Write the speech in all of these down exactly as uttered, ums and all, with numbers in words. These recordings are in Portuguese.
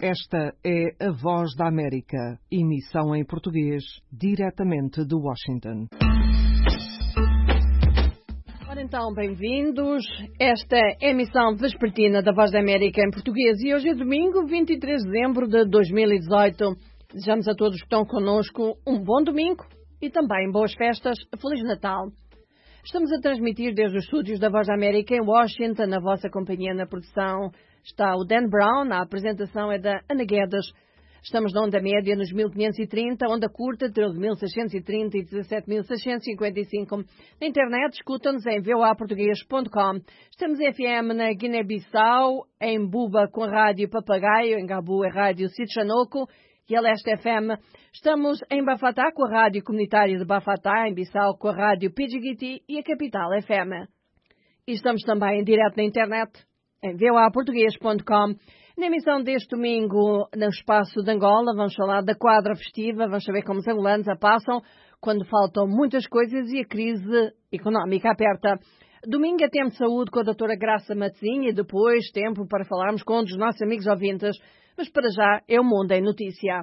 Esta é a Voz da América, emissão em português, diretamente de Washington. Ora então, bem-vindos. Esta é a emissão vespertina da Voz da América em português e hoje é domingo, vinte e três de dezembro de dois mil e dezoito. Desejamos a todos que estão connosco um bom domingo e também boas festas. Feliz Natal. Estamos a transmitir desde os estúdios da Voz da América em Washington. Na vossa companhia na produção está o Dan Brown, a apresentação é da Ana Guedes. Estamos na onda média nos mil quinhentos e trinta, onda curta treze mil seiscentos e trinta e dezassete mil seiscentos e cinquenta e cinco. Na internet, escuta-nos em v o a português ponto com. Estamos em F M na Guiné-Bissau, em Buba com a Rádio Papagaio, em Gabu a Rádio Sitchanoco e a Leste F M. Estamos em Bafatá com a Rádio Comunitária de Bafatá, em Bissau com a Rádio Pidgiti e a Capital F M. E estamos também em direto na internet, em v o a português ponto com. Na emissão deste domingo, no espaço de Angola, vamos falar da quadra festiva, vamos saber como os angolanos a passam quando faltam muitas coisas e a crise económica aperta. Domingo é tempo de saúde com a doutora Graça Matezinha e depois tempo para falarmos com um dos nossos amigos ouvintes. Mas para já é o Mundo em Notícia.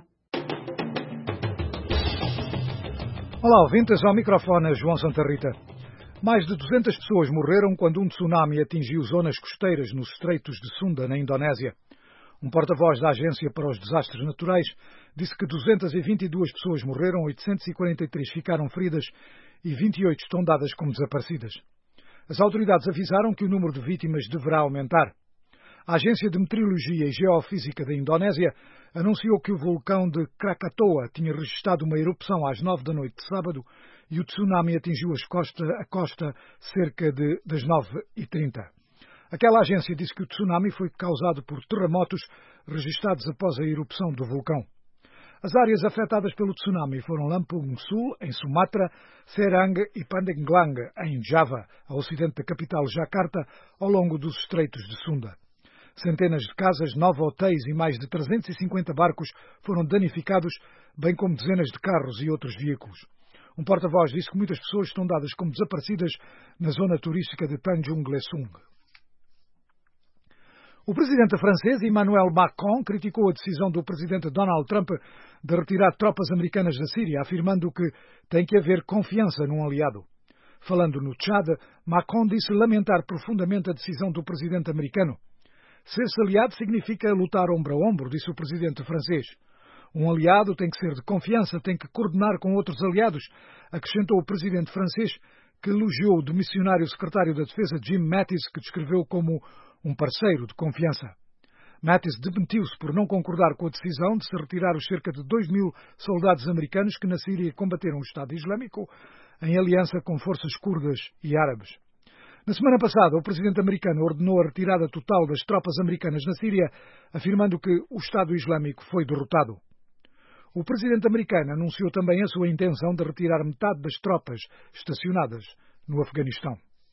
Olá, ouvintes, ao microfone João Santa Rita. Mais de duzentas pessoas morreram quando um tsunami atingiu zonas costeiras nos estreitos de Sunda, na Indonésia. Um porta-voz da Agência para os Desastres Naturais disse que duzentas e vinte e duas pessoas morreram, oitocentas e quarenta e três ficaram feridas e vinte e oito estão dadas como desaparecidas. As autoridades avisaram que o número de vítimas deverá aumentar. A Agência de Meteorologia e Geofísica da Indonésia anunciou que o vulcão de Krakatoa tinha registrado uma erupção às nove da noite de sábado e o tsunami atingiu as costa, a costa cerca de, das nove e trinta. Aquela agência disse que o tsunami foi causado por terremotos registrados após a erupção do vulcão. As áreas afetadas pelo tsunami foram Lampung Sul, em Sumatra, Serang e Pandeglang, em Java, a ocidente da capital Jakarta, ao longo dos estreitos de Sunda. Centenas de casas, nove hotéis e mais de trezentos e cinquenta barcos foram danificados, bem como dezenas de carros e outros veículos. Um porta-voz disse que muitas pessoas estão dadas como desaparecidas na zona turística de Tanjung Lesung. O presidente francês Emmanuel Macron criticou a decisão do presidente Donald Trump de retirar tropas americanas da Síria, afirmando que tem que haver confiança num aliado. Falando no Tchad, Macron disse lamentar profundamente a decisão do presidente americano. Ser-se aliado significa lutar ombro a ombro, disse o presidente francês. Um aliado tem que ser de confiança, tem que coordenar com outros aliados, acrescentou o presidente francês, que elogiou o demissionário secretário da Defesa Jim Mattis, que descreveu como um parceiro de confiança. Mattis demitiu-se por não concordar com a decisão de se retirar os cerca de dois mil soldados americanos que na Síria combateram o Estado Islâmico em aliança com forças curdas e árabes. Na semana passada, o presidente americano ordenou a retirada total das tropas americanas na Síria, afirmando que o Estado Islâmico foi derrotado. O presidente americano anunciou também a sua intenção de retirar metade das tropas estacionadas no Afeganistão.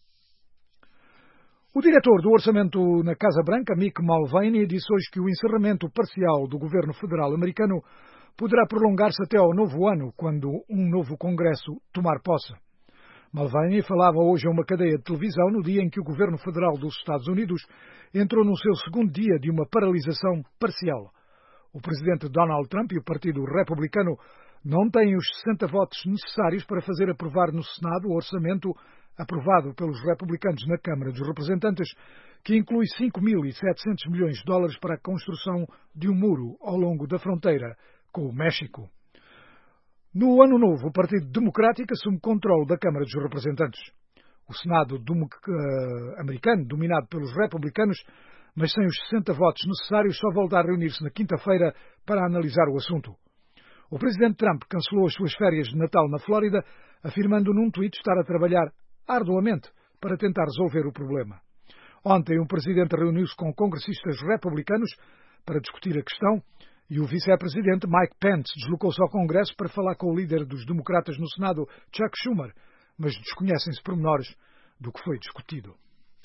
O diretor do Orçamento na Casa Branca, Mick Mulvaney, disse hoje que o encerramento parcial do governo federal americano poderá prolongar-se até ao novo ano, quando um novo Congresso tomar posse. Mulvaney falava hoje a uma cadeia de televisão no dia em que o governo federal dos Estados Unidos entrou no seu segundo dia de uma paralisação parcial. O presidente Donald Trump e o Partido Republicano não têm os sessenta votos necessários para fazer aprovar no Senado o orçamento aprovado pelos republicanos na Câmara dos Representantes, que inclui cinco mil e setecentos milhões de dólares para a construção de um muro ao longo da fronteira com o México. No ano novo, o Partido Democrático assume controle da Câmara dos Representantes. O Senado americano, dominado pelos republicanos, mas sem os sessenta votos necessários, só volta a reunir-se na quinta-feira para analisar o assunto. O presidente Trump cancelou as suas férias de Natal na Flórida, afirmando num tweet estar a trabalhar arduamente para tentar resolver o problema. Ontem, o presidente reuniu-se com congressistas republicanos para discutir a questão e o vice-presidente Mike Pence deslocou-se ao Congresso para falar com o líder dos democratas no Senado, Chuck Schumer, mas desconhecem-se pormenores do que foi discutido.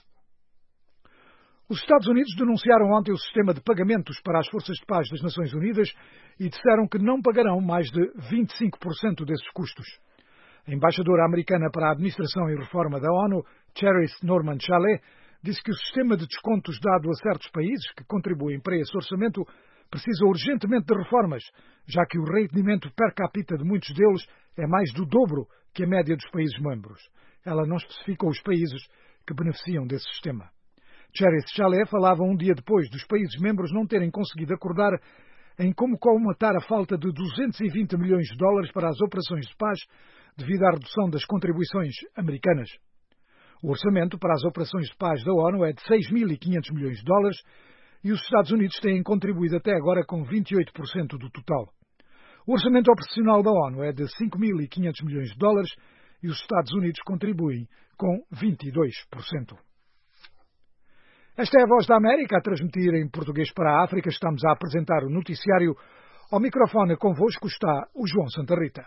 Os Estados Unidos denunciaram ontem o sistema de pagamentos para as Forças de Paz das Nações Unidas e disseram que não pagarão mais de vinte e cinco por cento desses custos. A embaixadora americana para a Administração e Reforma da ONU, Cherise Norman Chalet, disse que o sistema de descontos dado a certos países que contribuem para esse orçamento precisa urgentemente de reformas, já que o rendimento per capita de muitos deles é mais do dobro que a média dos países membros. Ela não especificou os países que beneficiam desse sistema. Thierry Chalet falava um dia depois dos países membros não terem conseguido acordar em como colmatar a falta de duzentos e vinte milhões de dólares para as operações de paz devido à redução das contribuições americanas. O orçamento para as operações de paz da ONU é de seis mil e quinhentos milhões de dólares e os Estados Unidos têm contribuído até agora com vinte e oito por cento do total. O orçamento operacional da ONU é de cinco mil e quinhentos milhões de dólares e os Estados Unidos contribuem com vinte e dois por cento. Esta é a Voz da América, a transmitir em português para a África. Estamos a apresentar o noticiário. Ao microfone convosco está o João Santa Rita.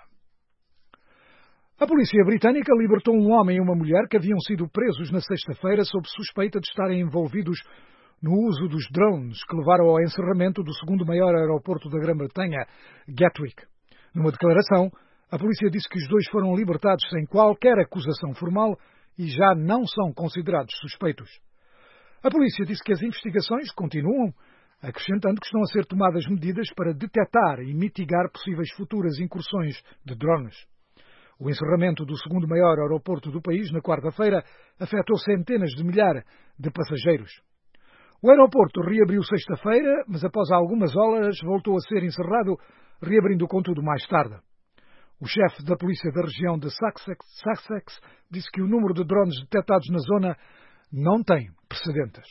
A polícia britânica libertou um homem e uma mulher que haviam sido presos na sexta-feira sob suspeita de estarem envolvidos no uso dos drones que levaram ao encerramento do segundo maior aeroporto da Grã-Bretanha, Gatwick. Numa declaração, a polícia disse que os dois foram libertados sem qualquer acusação formal e já não são considerados suspeitos. A polícia disse que as investigações continuam, acrescentando que estão a ser tomadas medidas para detectar e mitigar possíveis futuras incursões de drones. O encerramento do segundo maior aeroporto do país, na quarta-feira, afetou centenas de milhares de passageiros. O aeroporto reabriu sexta-feira, mas após algumas horas voltou a ser encerrado, reabrindo contudo mais tarde. O chefe da polícia da região de Sussex, Sussex disse que o número de drones detectados na zona não tem precedentes.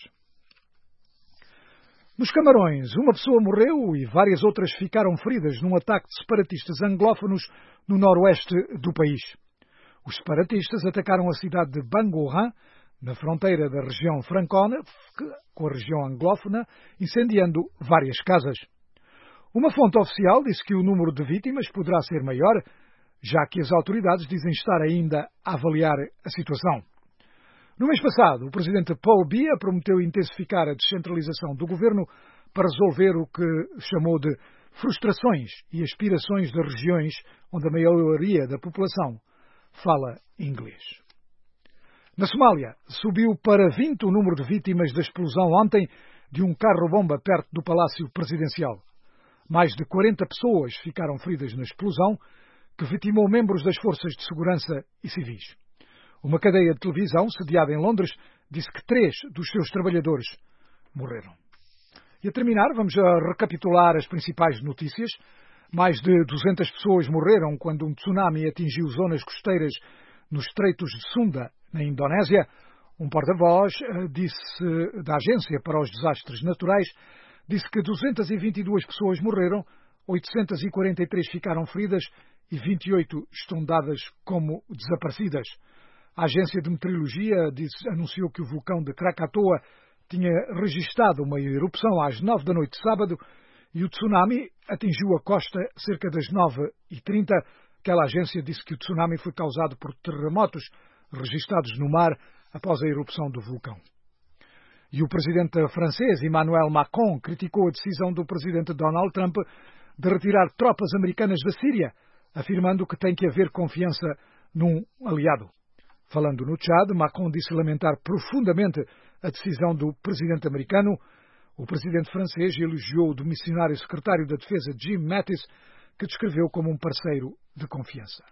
Nos Camarões, uma pessoa morreu e várias outras ficaram feridas num ataque de separatistas anglófonos no noroeste do país. Os separatistas atacaram a cidade de Bangoran, na fronteira da região francófona com a região anglófona, incendiando várias casas. Uma fonte oficial disse que o número de vítimas poderá ser maior, já que as autoridades dizem estar ainda a avaliar a situação. No mês passado, o presidente Paul Biya prometeu intensificar a descentralização do governo para resolver o que chamou de frustrações e aspirações das regiões onde a maioria da população fala inglês. Na Somália, subiu para vinte o número de vítimas da explosão ontem de um carro-bomba perto do Palácio Presidencial. Mais de quarenta pessoas ficaram feridas na explosão, que vitimou membros das forças de segurança e civis. Uma cadeia de televisão, sediada em Londres, disse que três dos seus trabalhadores morreram. E a terminar, vamos a recapitular as principais notícias. Mais de duzentas pessoas morreram quando um tsunami atingiu zonas costeiras nos Estreitos de Sunda, na Indonésia. Um porta-voz disse, da Agência para os Desastres Naturais, disse que duzentas e vinte e duas pessoas morreram, oitocentas e quarenta e três ficaram feridas e vinte e oito estão dadas como desaparecidas. A Agência de Meteorologia disse, anunciou que o vulcão de Krakatoa tinha registado uma erupção às nove da noite de sábado e o tsunami atingiu a costa cerca das nove e trinta. Aquela agência disse que o tsunami foi causado por terremotos registados no mar após a erupção do vulcão. E o presidente francês Emmanuel Macron criticou a decisão do presidente Donald Trump de retirar tropas americanas da Síria, afirmando que tem que haver confiança num aliado. Falando no Tchad, Macron disse lamentar profundamente a decisão do presidente americano. O presidente francês elogiou o missionário secretário da Defesa Jim Mattis, que descreveu como um parceiro de confiança.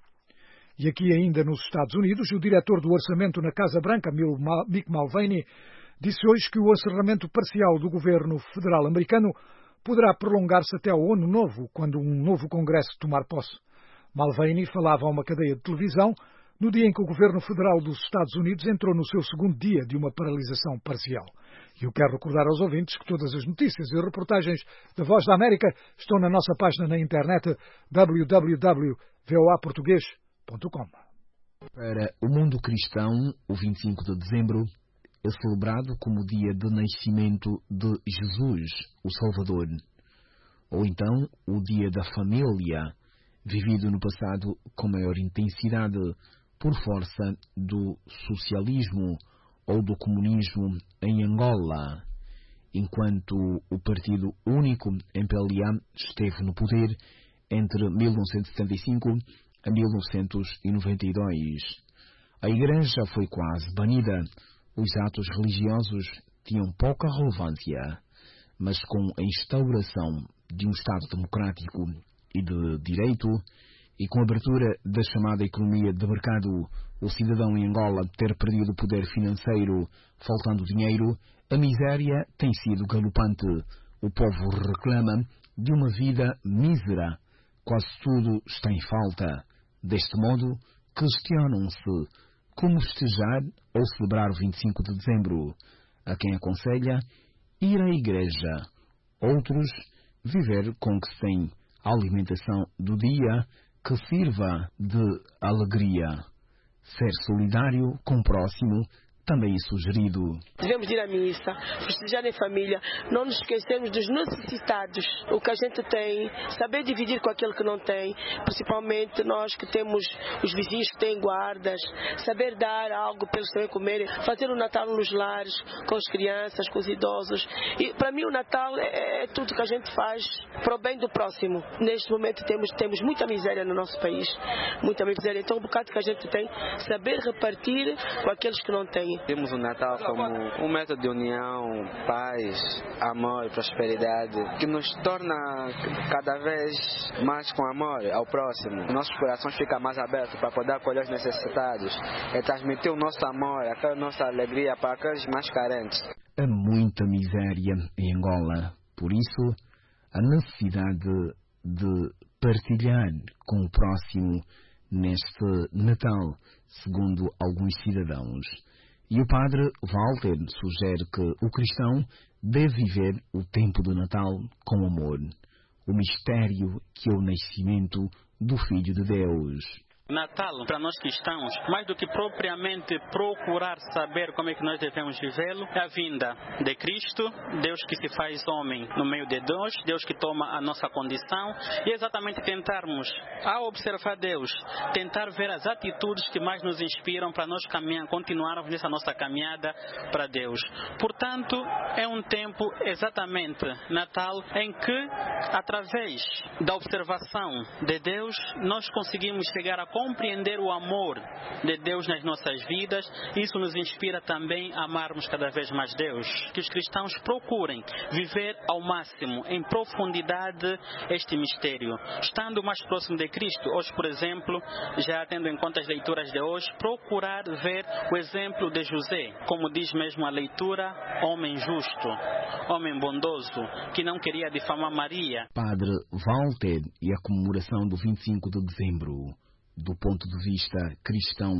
E aqui ainda nos Estados Unidos, o diretor do Orçamento na Casa Branca, Mick Mulvaney, disse hoje que o encerramento parcial do governo federal americano poderá prolongar-se até ao ano novo, quando um novo Congresso tomar posse. Mulvaney falava a uma cadeia de televisão no dia em que o governo federal dos Estados Unidos entrou no seu segundo dia de uma paralisação parcial. E eu quero recordar aos ouvintes que todas as notícias e reportagens da Voz da América estão na nossa página na internet w w w ponto voa português ponto com. Para o mundo cristão, o vinte e cinco de dezembro é celebrado como o dia de nascimento de Jesus, o Salvador, ou então o dia da família, vivido no passado com maior intensidade por força do socialismo ou do comunismo em Angola, enquanto o Partido Único M P L A esteve no poder entre mil novecentos e setenta e cinco a mil novecentos e noventa e dois. A Igreja foi quase banida. Os atos religiosos tinham pouca relevância. mas com a instauração de um Estado democrático e de direito, e com a abertura da chamada economia de mercado, o cidadão em Angola ter perdido o poder financeiro, faltando dinheiro, a miséria tem sido galopante. O povo reclama de uma vida mísera. Quase tudo está em falta. Deste modo, questionam-se como festejar ou celebrar o vinte e cinco de dezembro. A quem aconselha ir à igreja. Outros, viver com o que se tem. A alimentação do dia que sirva de alegria. Ser solidário com o próximo também é sugerido. Devemos ir à missa, festejar em família, não nos esquecermos dos necessitados, o que a gente tem, saber dividir com aquele que não tem, principalmente nós que temos os vizinhos que têm guardas, saber dar algo para eles também comerem, fazer o Natal nos lares, com as crianças, com os idosos. E para mim o Natal é, é tudo que a gente faz para o bem do próximo. Neste momento temos, temos muita miséria no nosso país, muita miséria, então um bocado que a gente tem, saber repartir com aqueles que não têm. Temos o Natal como um método de união, paz, amor e prosperidade, que nos torna cada vez mais com amor ao próximo. Nossos corações ficam mais abertos para poder acolher os necessitados e transmitir o nosso amor, aquela nossa alegria para aqueles mais carentes. Há muita miséria em Angola, por isso a necessidade de partilhar com o próximo neste Natal, segundo alguns cidadãos. E o padre Walter sugere que o cristão deve viver o tempo do Natal com amor, o mistério que é o nascimento do Filho de Deus. Natal, para nós cristãos, mais do que propriamente procurar saber como é que nós devemos vivê-lo, é a vinda de Cristo, Deus que se faz homem no meio de nós, Deus que toma a nossa condição, e exatamente tentarmos, ao observar Deus, tentar ver as atitudes que mais nos inspiram para nós caminhar, continuarmos nessa nossa caminhada para Deus. Portanto, é um tempo exatamente Natal em que, através da observação de Deus, nós conseguimos chegar a compreender o amor de Deus nas nossas vidas. Isso nos inspira também a amarmos cada vez mais Deus. Que os cristãos procurem viver ao máximo, em profundidade, este mistério. Estando mais próximo de Cristo, hoje, por exemplo, já tendo em conta as leituras de hoje, procurar ver o exemplo de José, como diz mesmo a leitura, homem justo, homem bondoso, que não queria difamar Maria. Padre Walter e a comemoração do vinte e cinco de dezembro. Do ponto de vista cristão,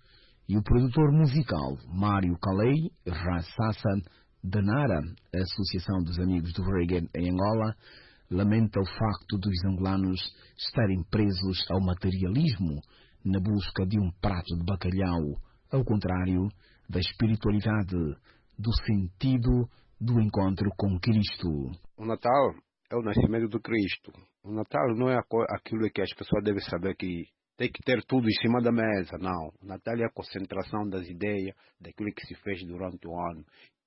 e o produtor musical Mário Calei Rassassa da Nara, a Associação dos Amigos do Reggae em Angola, lamenta o facto dos angolanos estarem presos ao materialismo na busca de um prato de bacalhau, ao contrário da espiritualidade, do sentido do encontro com Cristo. O Natal é o nascimento do Cristo. O Natal não é aquilo que as pessoas devem saber que tem que ter tudo em cima da mesa, não. O Natal é a concentração das ideias, daquilo que se fez durante o ano.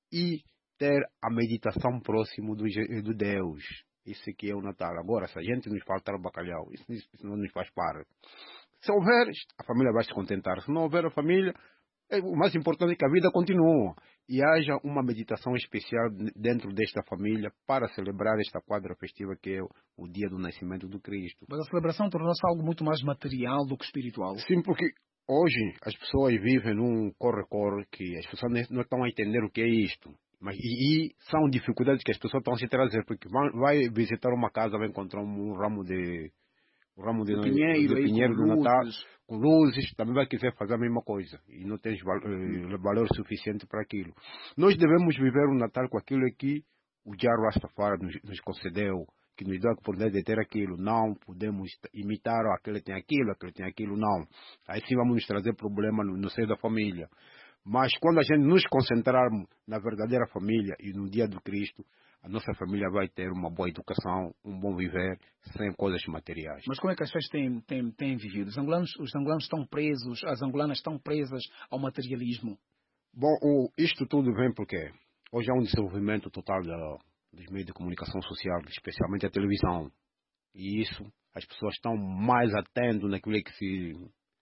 E ter a meditação próximo do, do Deus. Isso aqui é o Natal. Agora, se a gente nos faltar o bacalhau, isso, isso não nos faz parte. Se houver, a família vai se contentar. Se não houver a família, o mais importante é que a vida continue. E haja uma meditação especial dentro desta família para celebrar esta quadra festiva que é o dia do nascimento do Cristo. Mas a celebração tornou-se algo muito mais material do que espiritual. Sim, porque hoje as pessoas vivem num corre-corre que as pessoas não estão a entender o que é isto. Mas, e, e são dificuldades que as pessoas estão a se trazer, porque vai, vai visitar uma casa, vai encontrar um, um ramo de... O ramo de, de pinheiro, de pinheiro do luzes. Natal, com luzes, também vai quiser fazer a mesma coisa. E não tens val, eh, valor suficiente para aquilo. Nós devemos viver o Natal com aquilo que o Jah Rastafari nos, nos concedeu, que nos dá a oportunidade de ter aquilo. Não podemos imitar, oh, aquele tem aquilo, aquele tem aquilo, não. Aí sim vamos nos trazer problema no, no seio da família. Mas quando a gente nos concentrarmos na verdadeira família e no dia do Cristo, a nossa família vai ter uma boa educação, um bom viver, sem coisas materiais. Mas como é que as pessoas têm, têm, têm vivido? Os angolanos, os angolanos estão presos, as angolanas estão presas ao materialismo? Bom, o, isto tudo vem porque hoje há um desenvolvimento total da, dos meios de comunicação social, especialmente a televisão. E isso, as pessoas estão mais atentas naquilo que se...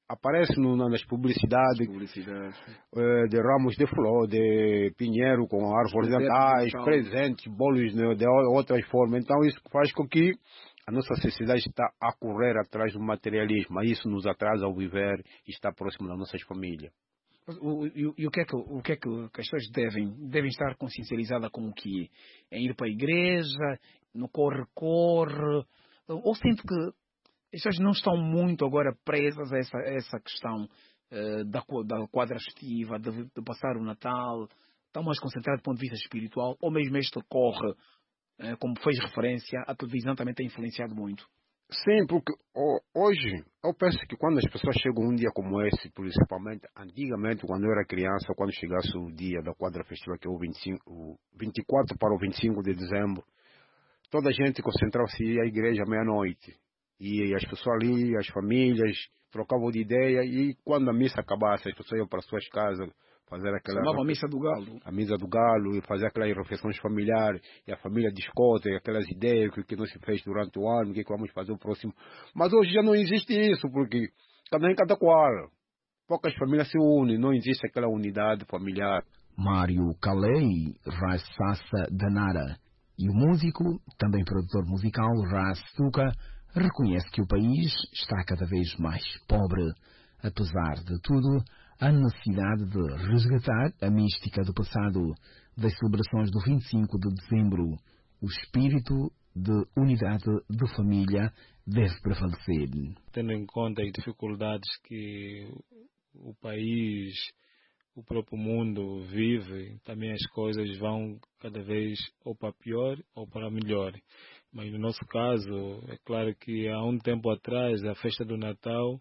aparece no, nas publicidades, Publicidade. eh, de ramos de flor, de pinheiro com árvores de natais, presentes, bolos de, de outras formas. Então isso faz com que a nossa sociedade está a correr atrás do materialismo. Isso nos atrasa ao viver e estar próximo das nossas famílias. O, e, e o que é que, o que, é que as pessoas devem, devem estar consciencializadas com o que é? É ir para a igreja, no corre-corre, ou sinto que as pessoas não estão muito agora presas a essa, a essa questão uh, da, da quadra festiva, de, de passar o Natal, estão mais concentradas do ponto de vista espiritual, ou mesmo este corre, uh, como fez referência, a televisão também tem influenciado muito. Sim, porque oh, hoje eu penso que quando as pessoas chegam um dia como esse, principalmente antigamente, quando eu era criança, quando chegasse o dia da quadra festiva, que é o, vinte e cinco, o vinte e quatro para o vinte e cinco de dezembro, toda a gente concentrava-se à igreja à meia-noite. E as pessoas ali, as famílias, trocavam de ideia, e quando a missa acabasse, as pessoas iam para as suas casas fazer aquela... Chamava a missa do galo. A missa do galo, e fazer aquelas refeições familiares, e a família discute aquelas ideias, o que não se fez durante o ano, o que vamos fazer o próximo. Mas hoje já não existe isso, porque cada um em cada qual. Poucas famílias se unem, não existe aquela unidade familiar. Mário Calei, Ras Sassa Danara, e o músico, também produtor musical, Ras Suka, reconhece que o país está cada vez mais pobre. Apesar de tudo, há necessidade de resgatar a mística do passado, das celebrações do vinte e cinco de dezembro. O espírito de unidade de família deve prevalecer. Tendo em conta as dificuldades que o país, o próprio mundo vive, também as coisas vão cada vez ou para pior ou para melhor. Mas no nosso caso, é claro que há um tempo atrás, a festa do Natal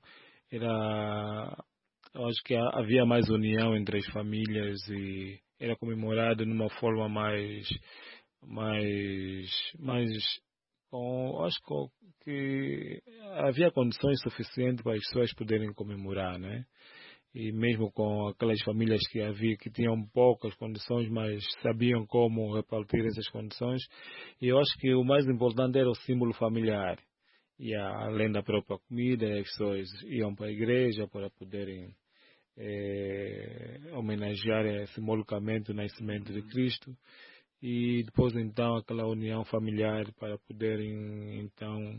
era... Eu acho que havia mais união entre as famílias e era comemorado numa forma mais... mais, mais com, acho que havia condições suficientes para as pessoas poderem comemorar, né? E mesmo com aquelas famílias que havia que tinham poucas condições, mas sabiam como repartir essas condições. E eu acho que o mais importante era o símbolo familiar. E além da própria comida, as pessoas iam para a igreja para poderem é, homenagear simbolicamente o nascimento de Cristo. E depois então aquela união familiar para poderem então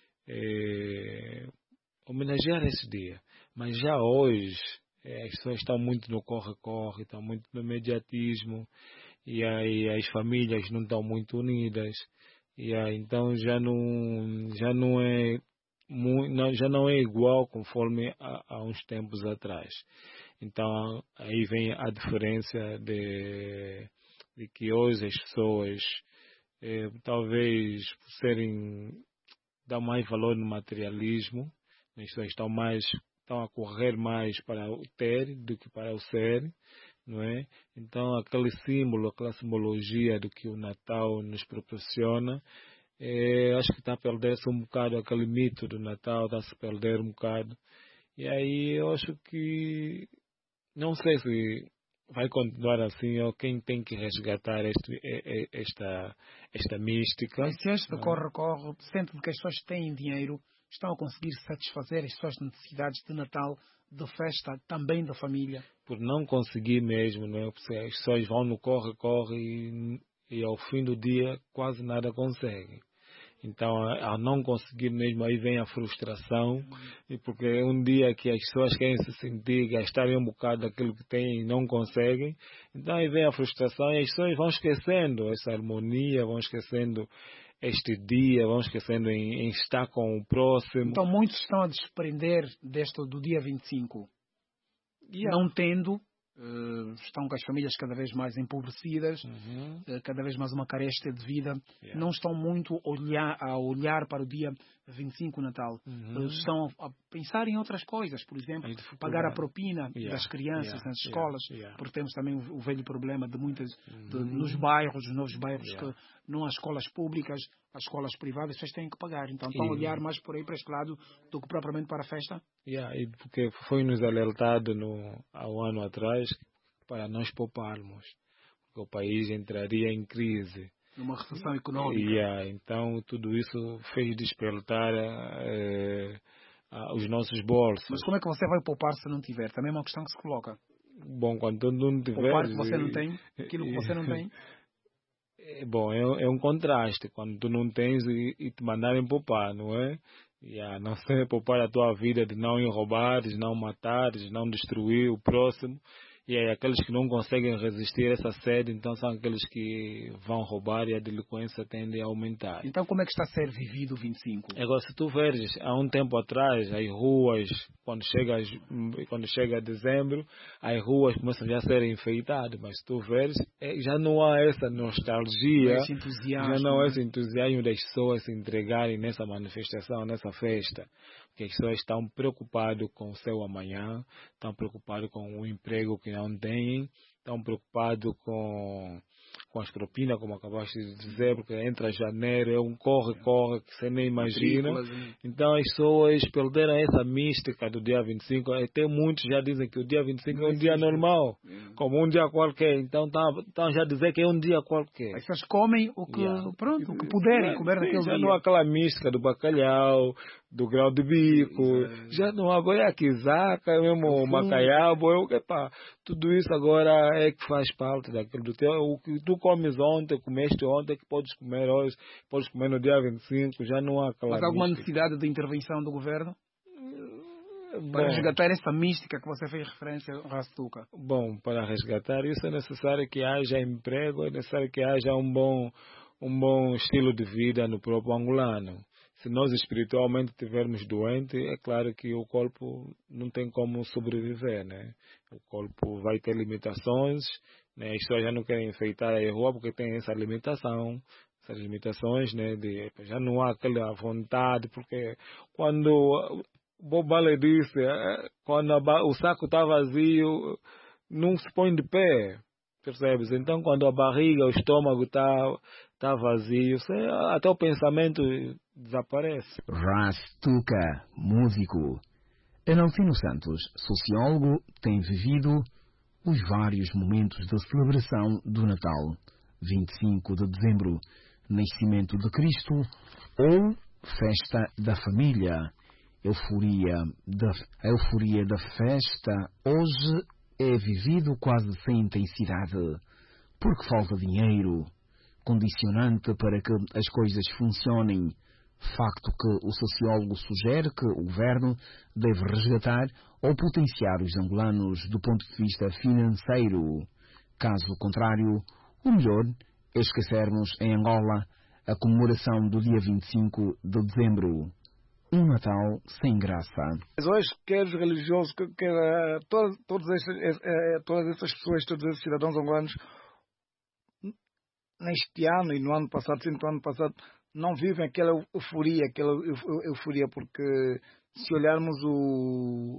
é, homenagear esse dia. Mas já hoje as pessoas estão muito no corre-corre, estão muito no imediatismo, e aí as famílias não estão muito unidas, e aí então já não, já não é não, já não é igual conforme há, há uns tempos atrás. Então aí vem a diferença de, de que hoje as pessoas eh, talvez por serem dão mais valor no materialismo, as pessoas estão mais estão a correr mais para o ter do que para o ser, não é? Então aquele símbolo, aquela simbologia do que o Natal nos proporciona, é, acho que está a perder-se um bocado aquele mito do Natal, está a se perder um bocado. E aí eu acho que não sei se vai continuar assim, ou quem tem que resgatar este, esta, esta mística. Mas se este corre-corre, sente que as pessoas têm dinheiro, estão a conseguir satisfazer as suas necessidades de Natal, de festa, também da família? Por não conseguir mesmo, né? Porque as pessoas vão no corre-corre e, e ao fim do dia quase nada conseguem. Então, ao não conseguir mesmo, aí vem a frustração, e porque é um dia que as pessoas querem se sentir, gastarem um bocado daquilo que têm e não conseguem, então aí vem a frustração e as pessoas vão esquecendo essa harmonia, vão esquecendo este dia, vão esquecendo em, em estar com o próximo. Então muitos estão a desprender deste do dia vinte e cinco, yeah. Não tendo, uh, estão com as famílias cada vez mais empobrecidas, uhum. uh, cada vez mais uma carência de vida, yeah. Não estão muito olhar, a olhar para o dia vinte e cinco, Natal, uhum. uh, estão a, a pensar em outras coisas, por exemplo, pagar a propina yeah. das crianças yeah. nas escolas, yeah. Yeah. porque temos também o, o velho problema de muitas, uhum. de, nos bairros, nos novos bairros, yeah. que não há escolas públicas, as escolas privadas, vocês têm que pagar. Então estão a olhar mais por aí para este lado do que propriamente para a festa? Yeah, e porque foi-nos alertado no, há um ano atrás para nós pouparmos, porque o país entraria em crise. Numa recessão econômica. Yeah, então tudo isso fez despertar eh, uh, os nossos bolsos. Mas como é que você vai poupar se não tiver? Também é uma questão que se coloca. Bom, quando tu não tiver... Poupar que você não tem, aquilo que você não tem... É, bom, é, é um contraste. Quando tu não tens e, e te mandarem poupar, não é? E a não ser poupar a tua vida de não ir roubar, de não matar, de não destruir o próximo. E aí, aqueles que não conseguem resistir a essa sede, então são aqueles que vão roubar e a delinquência tende a aumentar. Então como é que está a ser vivido o vinte e cinco? Agora, se tu veres, há um tempo atrás, as ruas, quando chega, quando chega dezembro, as ruas começam já a ser enfeitadas, mas se tu veres, é, já não há essa nostalgia, esse entusiasmo, já não há né? esse entusiasmo das pessoas se entregarem nessa manifestação, nessa festa. Porque as pessoas estão preocupadas com o seu amanhã, estão preocupadas com o emprego que não têm, estão preocupados com, com as propinas, como acabaste de dizer, porque entra janeiro, é um corre-corre que você nem imagina. Então as pessoas perderam essa mística do dia vinte e cinco. Até muitos já dizem que o dia vinte e cinco é um dia normal, como um dia qualquer. Então estão já a dizer que é um dia qualquer. As pessoas comem o que, yeah. pronto, o que puderem comer naquele já dia. Não há aquela mística do bacalhau, do grau de bico, é. já não há goiaquizaca, mesmo o macaiabo, eu, epa, tudo isso agora é que faz parte daquilo do teu, o que tu comes ontem, comeste ontem, que podes comer hoje, podes comer no dia vinte e cinco, já não há aquela Mas há alguma mística. necessidade de intervenção do governo? Bom, para resgatar essa mística que você fez referência, Rastuca? Bom, para resgatar isso é necessário que haja emprego, é necessário que haja um bom, um bom estilo de vida no próprio angolano. Se nós espiritualmente estivermos doentes, é claro que o corpo não tem como sobreviver, né? O corpo vai ter limitações, né? As pessoas já não querem enfeitar a rua porque tem essa limitação, essas limitações, né? De, já não há aquela vontade, porque quando Bob Marley disse, quando a, o saco está vazio, não se põe de pé. Percebes? Então, quando a barriga, o estômago está tá vazio, até o pensamento desaparece. Rastuca, músico. Analcino Santos, sociólogo, tem vivido os vários momentos da celebração do Natal, vinte e cinco de dezembro, nascimento de Cristo ou festa da família. Euforia da, a euforia da festa hoje é vivido quase sem intensidade, porque falta dinheiro, condicionante para que as coisas funcionem, facto que o sociólogo sugere que o governo deve resgatar ou potenciar os angolanos do ponto de vista financeiro. Caso contrário, o melhor é esquecermos em Angola a comemoração do dia vinte e cinco de dezembro. Um Natal sem graça. Mas hoje, quer os religiosos, quer, quer todas, todas, essas, todas essas pessoas, todos esses cidadãos angolanos, neste ano e no ano passado, sim, no ano passado, não vivem aquela euforia, aquela euforia, porque se olharmos o,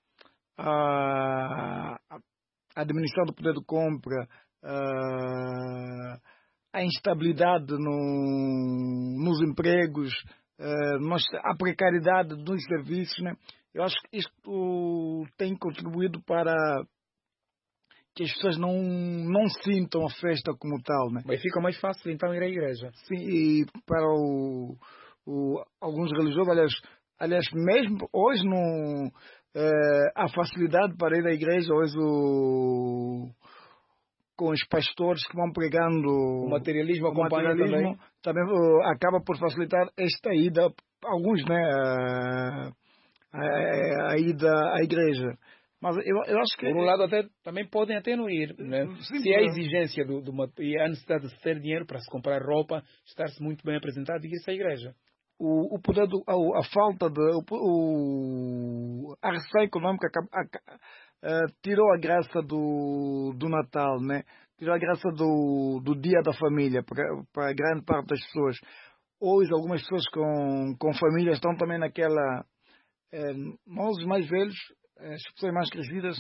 a, a diminuição do poder de compra, a, a instabilidade no, nos empregos, Uh, nós, a precariedade dos serviços, né? Eu acho que isto tem contribuído para que as pessoas não, não sintam a festa como tal, né? Mas fica mais fácil então ir à igreja. Sim, e para o, o, alguns religiosos, aliás, aliás, mesmo hoje não, uh, há facilidade para ir à igreja, hoje o com os pastores que vão pregando o materialismo, o materialismo também, também uh, acaba por facilitar esta ida, alguns, né, a, a, a ida à igreja. Mas eu, eu acho que... Por um lado, até, também podem até não ir, né? Sim, se há exigência do, do, e a necessidade de ter dinheiro para se comprar roupa, estar-se muito bem apresentado e ir à igreja. O, o poder, do, a, a falta de... O, o, a recessão econômica a, a, Uh, tirou a graça do, do Natal, né? Tirou a graça do, do dia da família para, para grande parte das pessoas. Hoje, algumas pessoas com, com família estão também naquela... Eh, nós, os mais velhos, as pessoas mais crescidas,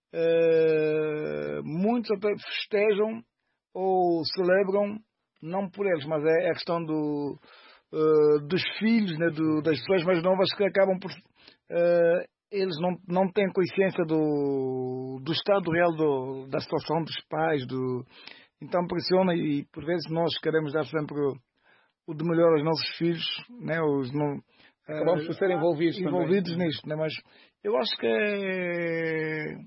eh, muitos até festejam ou celebram, não por eles, mas é a questão do, uh, dos filhos, né? do, das pessoas mais novas que acabam por... Uh, eles não, não têm consciência do, do estado real do, da situação dos pais, do, então pressiona e por vezes nós queremos dar sempre o, o de melhor aos nossos filhos, né? Os, não, acabamos por ser envolvidos, envolvidos também. nisto, né? Mas eu acho que é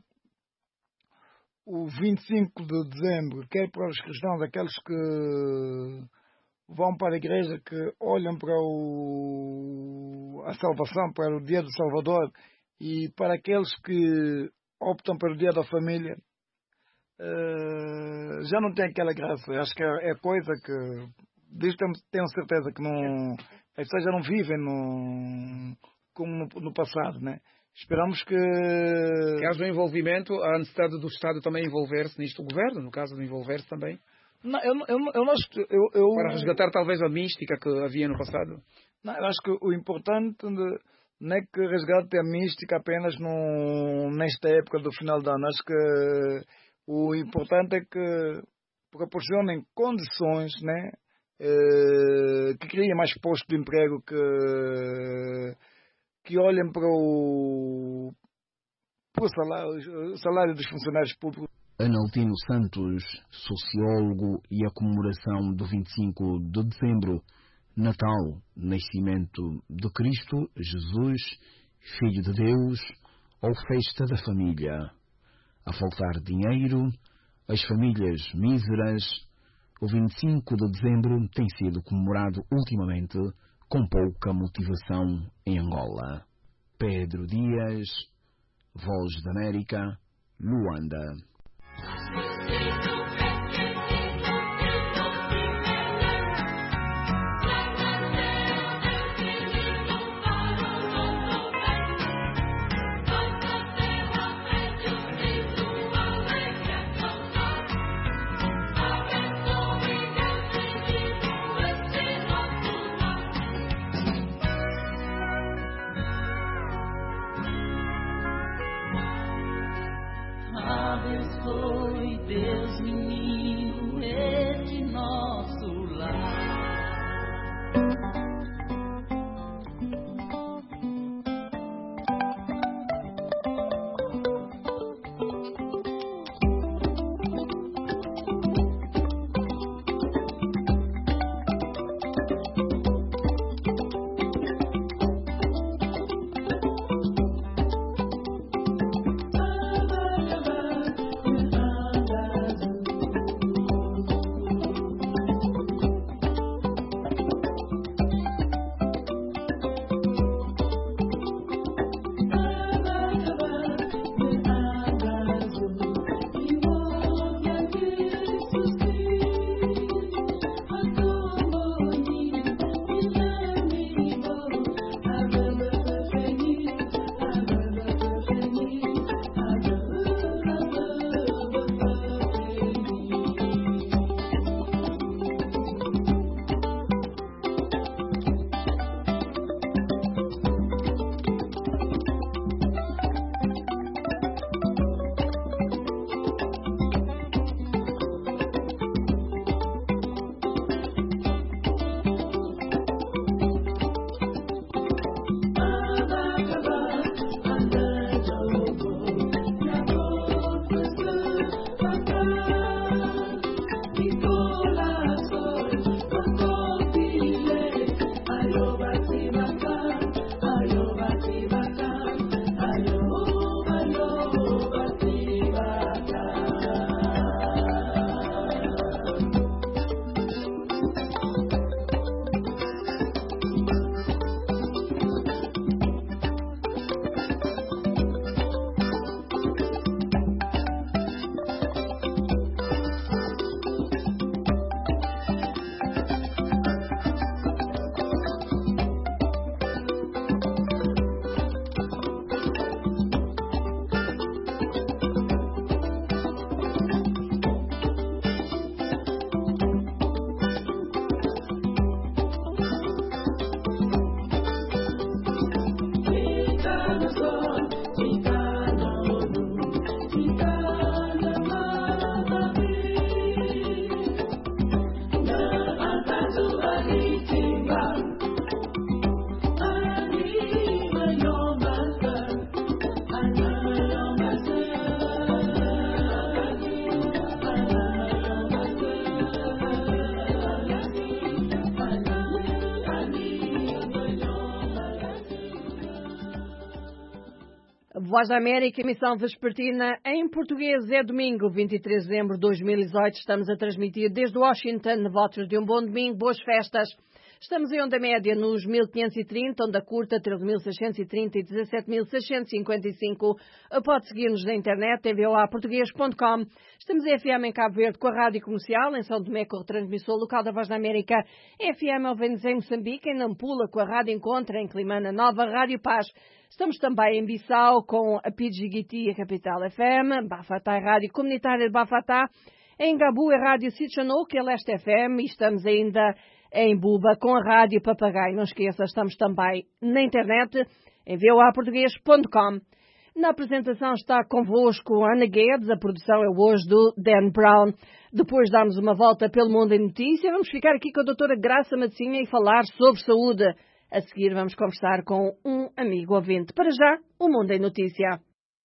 o vinte e cinco de dezembro, quer para os cristãos, aqueles que vão para a igreja, que olham para o, a salvação, para o dia do Salvador, e para aqueles que optam pelo dia da família, uh, já não tem aquela graça. Eu acho que é, é coisa que, disso tenho, tenho certeza que não, as pessoas já não vivem no, como no, no passado, né? Esperamos que... que haja um envolvimento, a necessidade do Estado também envolver-se nisto, o Governo, no caso de envolver-se também. Não, eu, eu, eu, não, eu, eu, para resgatar talvez a mística que havia no passado. Não, eu acho que o importante não é que resgate a mística apenas no, nesta época do final do ano. Acho que o importante é que proporcionem condições, né, eh, que criem mais postos de emprego, que, que olhem para o, para o salário, o salário dos funcionários públicos. Analtino Santos, sociólogo, e a comemoração do vinte e cinco de dezembro, Natal, nascimento de Cristo, Jesus, Filho de Deus, ou festa da família. A faltar dinheiro, as famílias míseras, o vinte e cinco de dezembro tem sido comemorado ultimamente com pouca motivação em Angola. Pedro Dias, Voz da América, Luanda. Obvious. Voz da América, emissão vespertina em português. É domingo, vinte e três de dezembro de dois mil e dezoito. Estamos a transmitir desde Washington. Votos de um bom domingo, boas festas. Estamos em onda média nos mil quinhentos e trinta, onda curta treze mil seiscentos e trinta e dezassete mil seiscentos e cinquenta e cinco. Pode seguir-nos na internet em v o a português ponto com. Estamos em F M em Cabo Verde com a Rádio Comercial, em São Tomé com o retransmissor local da Voz da América, F M Alvenes em Moçambique, em Nampula com a Rádio Encontra, em Climana Nova, Rádio Paz. Estamos também em Bissau com a P G G T e a Capital F M, Bafatá e Rádio Comunitária de Bafatá, em Gabu a Rádio Sitchanou, que é Leste F M, e estamos ainda em Buba com a Rádio Papagaio. Não esqueça, estamos também na internet em v o a português ponto com. Na apresentação está convosco Ana Guedes, a produção é hoje do Dan Brown. Depois de darmos uma volta pelo mundo em notícia, vamos ficar aqui com a doutora Graça Matosinha e falar sobre saúde. A seguir vamos conversar com um amigo ouvinte. Para já, o Mundo em Notícia.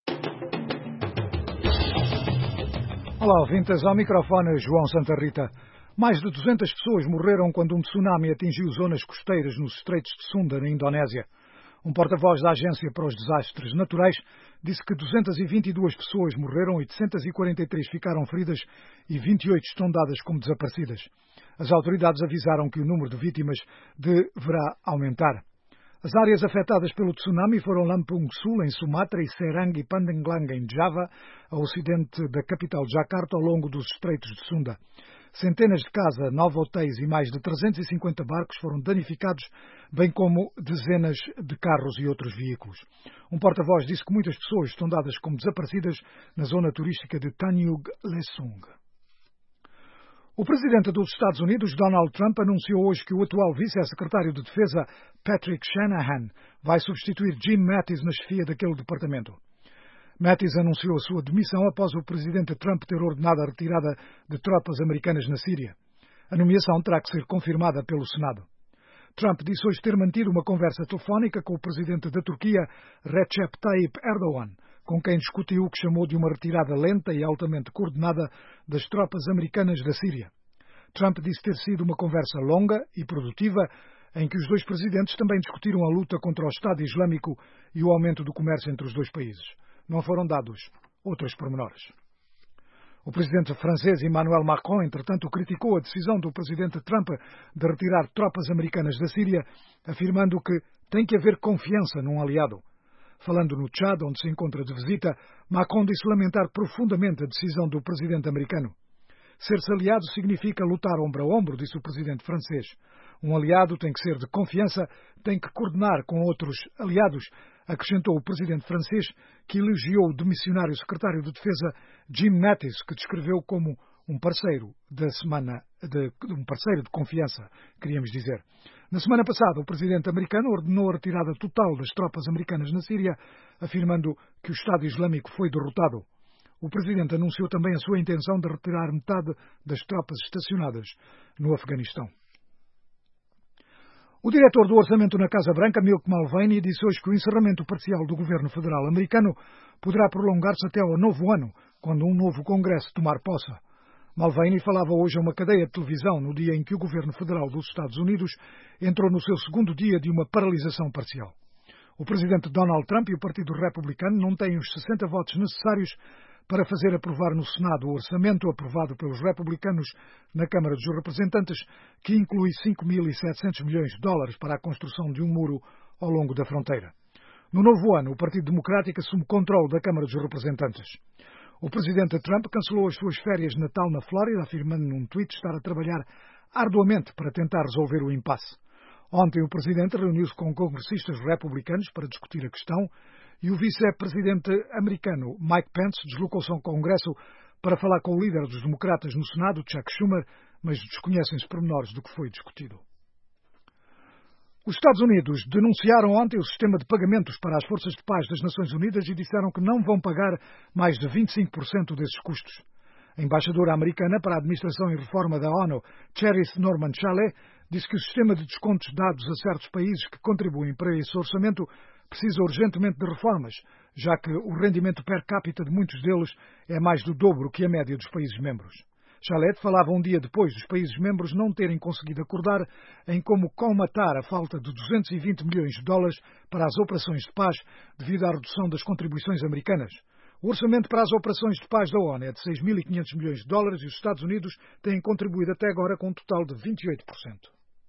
Olá, ouvintes, ao microfone João Santa Rita. Mais de duzentas pessoas morreram quando um tsunami atingiu zonas costeiras nos Estreitos de Sunda, na Indonésia. Um porta-voz da Agência para os Desastres Naturais disse que duzentas e vinte e duas pessoas morreram, oitocentas e quarenta e três ficaram feridas e vinte e oito estão dadas como desaparecidas. As autoridades avisaram que o número de vítimas deverá aumentar. As áreas afetadas pelo tsunami foram Lampung Sul, em Sumatra, e Serang e Pandeglang, em Java, a ocidente da capital Jakarta, ao longo dos Estreitos de Sunda. Centenas de casas, nove hotéis e mais de trezentos e cinquenta barcos foram danificados, bem como dezenas de carros e outros veículos. Um porta-voz disse que muitas pessoas estão dadas como desaparecidas na zona turística de Tanyug Lesung. O presidente dos Estados Unidos, Donald Trump, anunciou hoje que o atual vice-secretário de Defesa, Patrick Shanahan, vai substituir Jim Mattis na chefia daquele departamento. Mattis anunciou a sua demissão após o presidente Trump ter ordenado a retirada de tropas americanas na Síria. A nomeação terá que ser confirmada pelo Senado. Trump disse hoje ter mantido uma conversa telefónica com o presidente da Turquia, Recep Tayyip Erdogan, com quem discutiu o que chamou de uma retirada lenta e altamente coordenada das tropas americanas da Síria. Trump disse ter sido uma conversa longa e produtiva, em que os dois presidentes também discutiram a luta contra o Estado Islâmico e o aumento do comércio entre os dois países. Não foram dados outros pormenores. O presidente francês Emmanuel Macron, entretanto, criticou a decisão do presidente Trump de retirar tropas americanas da Síria, afirmando que tem que haver confiança num aliado. Falando no Tchad, onde se encontra de visita, Macron disse lamentar profundamente a decisão do presidente americano. Ser-se aliado significa lutar ombro a ombro, disse o presidente francês. Um aliado tem que ser de confiança, tem que coordenar com outros aliados, acrescentou o presidente francês, que elogiou o demissionário secretário de Defesa Jim Mattis, que descreveu como um parceiro da semana de, um parceiro de confiança, queríamos dizer. Na semana passada, o presidente americano ordenou a retirada total das tropas americanas na Síria, afirmando que o Estado Islâmico foi derrotado. O presidente anunciou também a sua intenção de retirar metade das tropas estacionadas no Afeganistão. O diretor do Orçamento na Casa Branca, Mick Mulvaney, disse hoje que o encerramento parcial do governo federal americano poderá prolongar-se até ao novo ano, quando um novo Congresso tomar posse. Mulvaney falava hoje a uma cadeia de televisão no dia em que o governo federal dos Estados Unidos entrou no seu segundo dia de uma paralisação parcial. O presidente Donald Trump e o Partido Republicano não têm os sessenta votos necessários para fazer aprovar no Senado o orçamento aprovado pelos republicanos na Câmara dos Representantes, que inclui cinco mil e setecentos milhões de dólares para a construção de um muro ao longo da fronteira. No novo ano, o Partido Democrático assume controle da Câmara dos Representantes. O presidente Trump cancelou as suas férias de Natal na Flórida, afirmando num tweet estar a trabalhar arduamente para tentar resolver o impasse. Ontem, o presidente reuniu-se com congressistas republicanos para discutir a questão e o vice-presidente americano Mike Pence deslocou-se ao Congresso para falar com o líder dos democratas no Senado, Chuck Schumer, mas desconhecem-se pormenores do que foi discutido. Os Estados Unidos denunciaram ontem o sistema de pagamentos para as Forças de Paz das Nações Unidas e disseram que não vão pagar mais de vinte e cinco por cento desses custos. A embaixadora americana para a Administração e Reforma da ONU, Cherise Norman Chalet, disse que o sistema de descontos dados a certos países que contribuem para esse orçamento precisa urgentemente de reformas, já que o rendimento per capita de muitos deles é mais do dobro que a média dos países membros. Bachelet falava um dia depois dos países membros não terem conseguido acordar em como colmatar a falta de duzentos e vinte milhões de dólares para as operações de paz devido à redução das contribuições americanas. O orçamento para as operações de paz da ONU é de seis mil e quinhentos milhões de dólares e os Estados Unidos têm contribuído até agora com um total de vinte e oito por cento.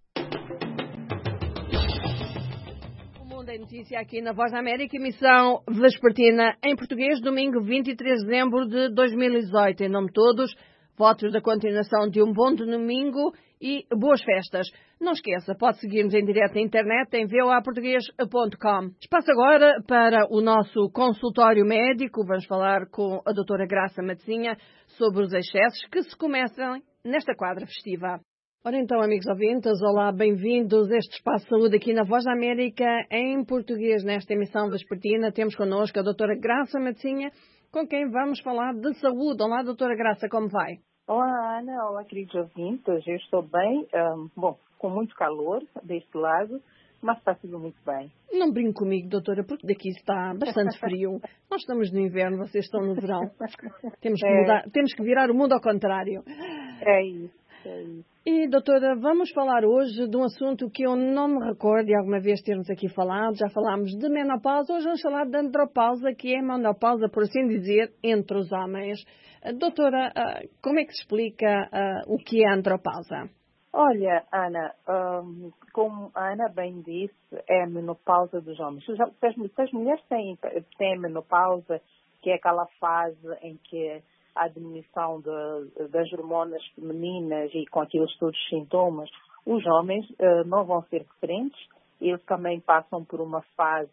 Da notícia aqui na Voz da América, emissão vespertina em português, domingo vinte e três de dezembro de dois mil e dezoito. Em nome de todos, votos da continuação de um bom domingo e boas festas. Não esqueça, pode seguir-nos em direto na internet em v o a português ponto com. Espaço agora para o nosso consultório médico. Vamos falar com a doutora Graça Matezinha sobre os excessos que se começam nesta quadra festiva. Ora então, amigos ouvintes, olá, bem-vindos a este Espaço de Saúde aqui na Voz da América, em português, nesta emissão vespertina. Temos connosco a doutora Graça Matezinha, com quem vamos falar de saúde. Olá, doutora Graça, como vai? Olá, Ana, olá, queridos ouvintes, eu estou bem, um, bom, com muito calor deste lado, mas está tudo muito bem. Não brinque comigo, doutora, porque daqui está bastante frio. Nós estamos no inverno, vocês estão no verão. Temos que, mudar, é. temos que virar o mundo ao contrário. É isso, é isso. E, doutora, vamos falar hoje de um assunto que eu não me recordo de alguma vez termos aqui falado. Já falámos de menopausa, hoje vamos falar de andropausa, que é a menopausa, por assim dizer, entre os homens. Doutora, como é que se explica uh, o que é a andropausa? Olha, Ana, um, como a Ana bem disse, é a menopausa dos homens. Se as mulheres têm, têm a menopausa, que é aquela fase em que a diminuição de, das hormonas femininas e com aqueles todos os sintomas, os homens uh, não vão ser diferentes. Eles também passam por uma fase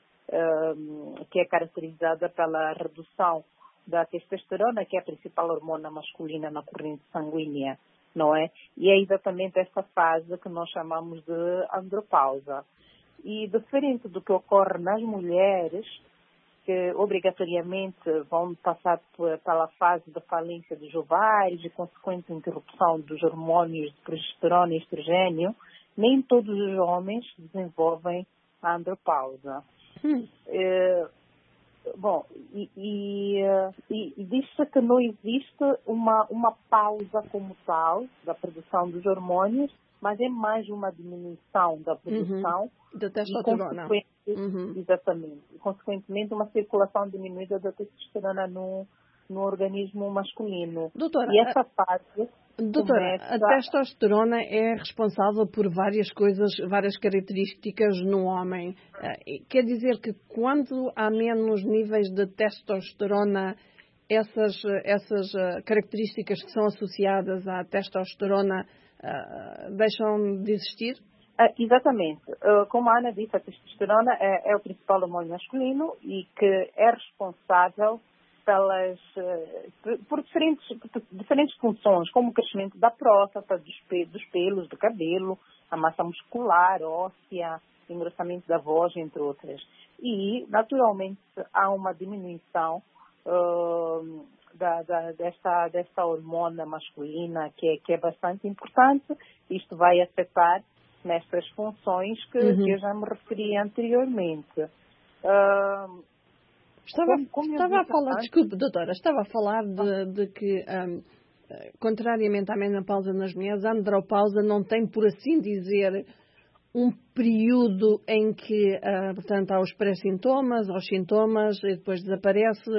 uh, que é caracterizada pela redução da testosterona, que é a principal hormona masculina na corrente sanguínea, não é? E é exatamente essa fase que nós chamamos de andropausa. E diferente do que ocorre nas mulheres, que obrigatoriamente vão passar pela fase da falência dos ovários e consequente interrupção dos hormônios de progesterona e estrogênio, nem todos os homens desenvolvem a andropausa. Hum. É, bom, e, e, e, e diz-se que não existe uma, uma pausa como tal da produção dos hormônios, mas é mais uma diminuição da produção uhum. da testosterona. Uhum. Exatamente. E, consequentemente, uma circulação diminuída da testosterona no, no organismo masculino. Doutora, e essa fase... Doutora, começa... a testosterona é responsável por várias coisas, várias características no homem. Quer dizer que quando há menos níveis de testosterona, essas, essas características que são associadas à testosterona uh, deixam de existir? Uh, exatamente. Uh, como a Ana disse, a testosterona é, é o principal hormônio masculino e que é responsável pelas, uh, por diferentes, por diferentes funções, como o crescimento da próstata, dos, pe dos pelos, do cabelo, a massa muscular, óssea, engrossamento da voz, entre outras. E, naturalmente, há uma diminuição uh, da, da, desta, desta hormona masculina que é, que é bastante importante. Isto vai afetar nestas funções que, uhum. que eu já me referi anteriormente. Uh, estava como, como estava a falar, antes... desculpe, doutora, estava a falar de, de que, um, contrariamente à menopausa nas mulheres, a andropausa não tem, por assim dizer, um período em que, uh, portanto, há os pré-sintomas, há os sintomas, e depois desaparece,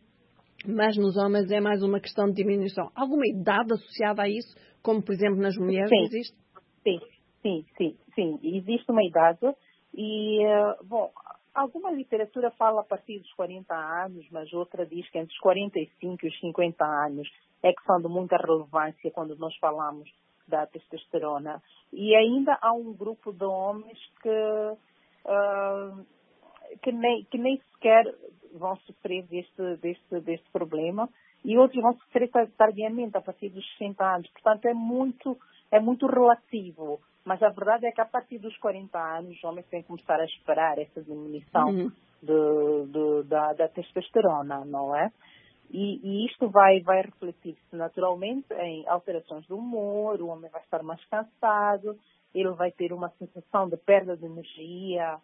mas nos homens é mais uma questão de diminuição. Alguma idade associada a isso, como, por exemplo, nas mulheres, sim. existe? Sim. Sim, sim, sim. Existe uma idade e, uh, bom, alguma literatura fala a partir dos quarenta anos, mas outra diz que entre os quarenta e cinco e os cinquenta anos é que são de muita relevância quando nós falamos da testosterona. E ainda há um grupo de homens que, uh, que, nem, que nem sequer vão sofrer deste, deste, deste problema e outros vão sofrer tardiamente, a partir dos sessenta anos. Portanto, é muito, é muito relativo. Mas a verdade é que a partir dos quarenta anos os homens têm que começar a esperar essa diminuição uhum. de, de, da, da testosterona, não é? E, e isto vai, vai refletir-se naturalmente em alterações do humor, o homem vai estar mais cansado, ele vai ter uma sensação de perda de energia,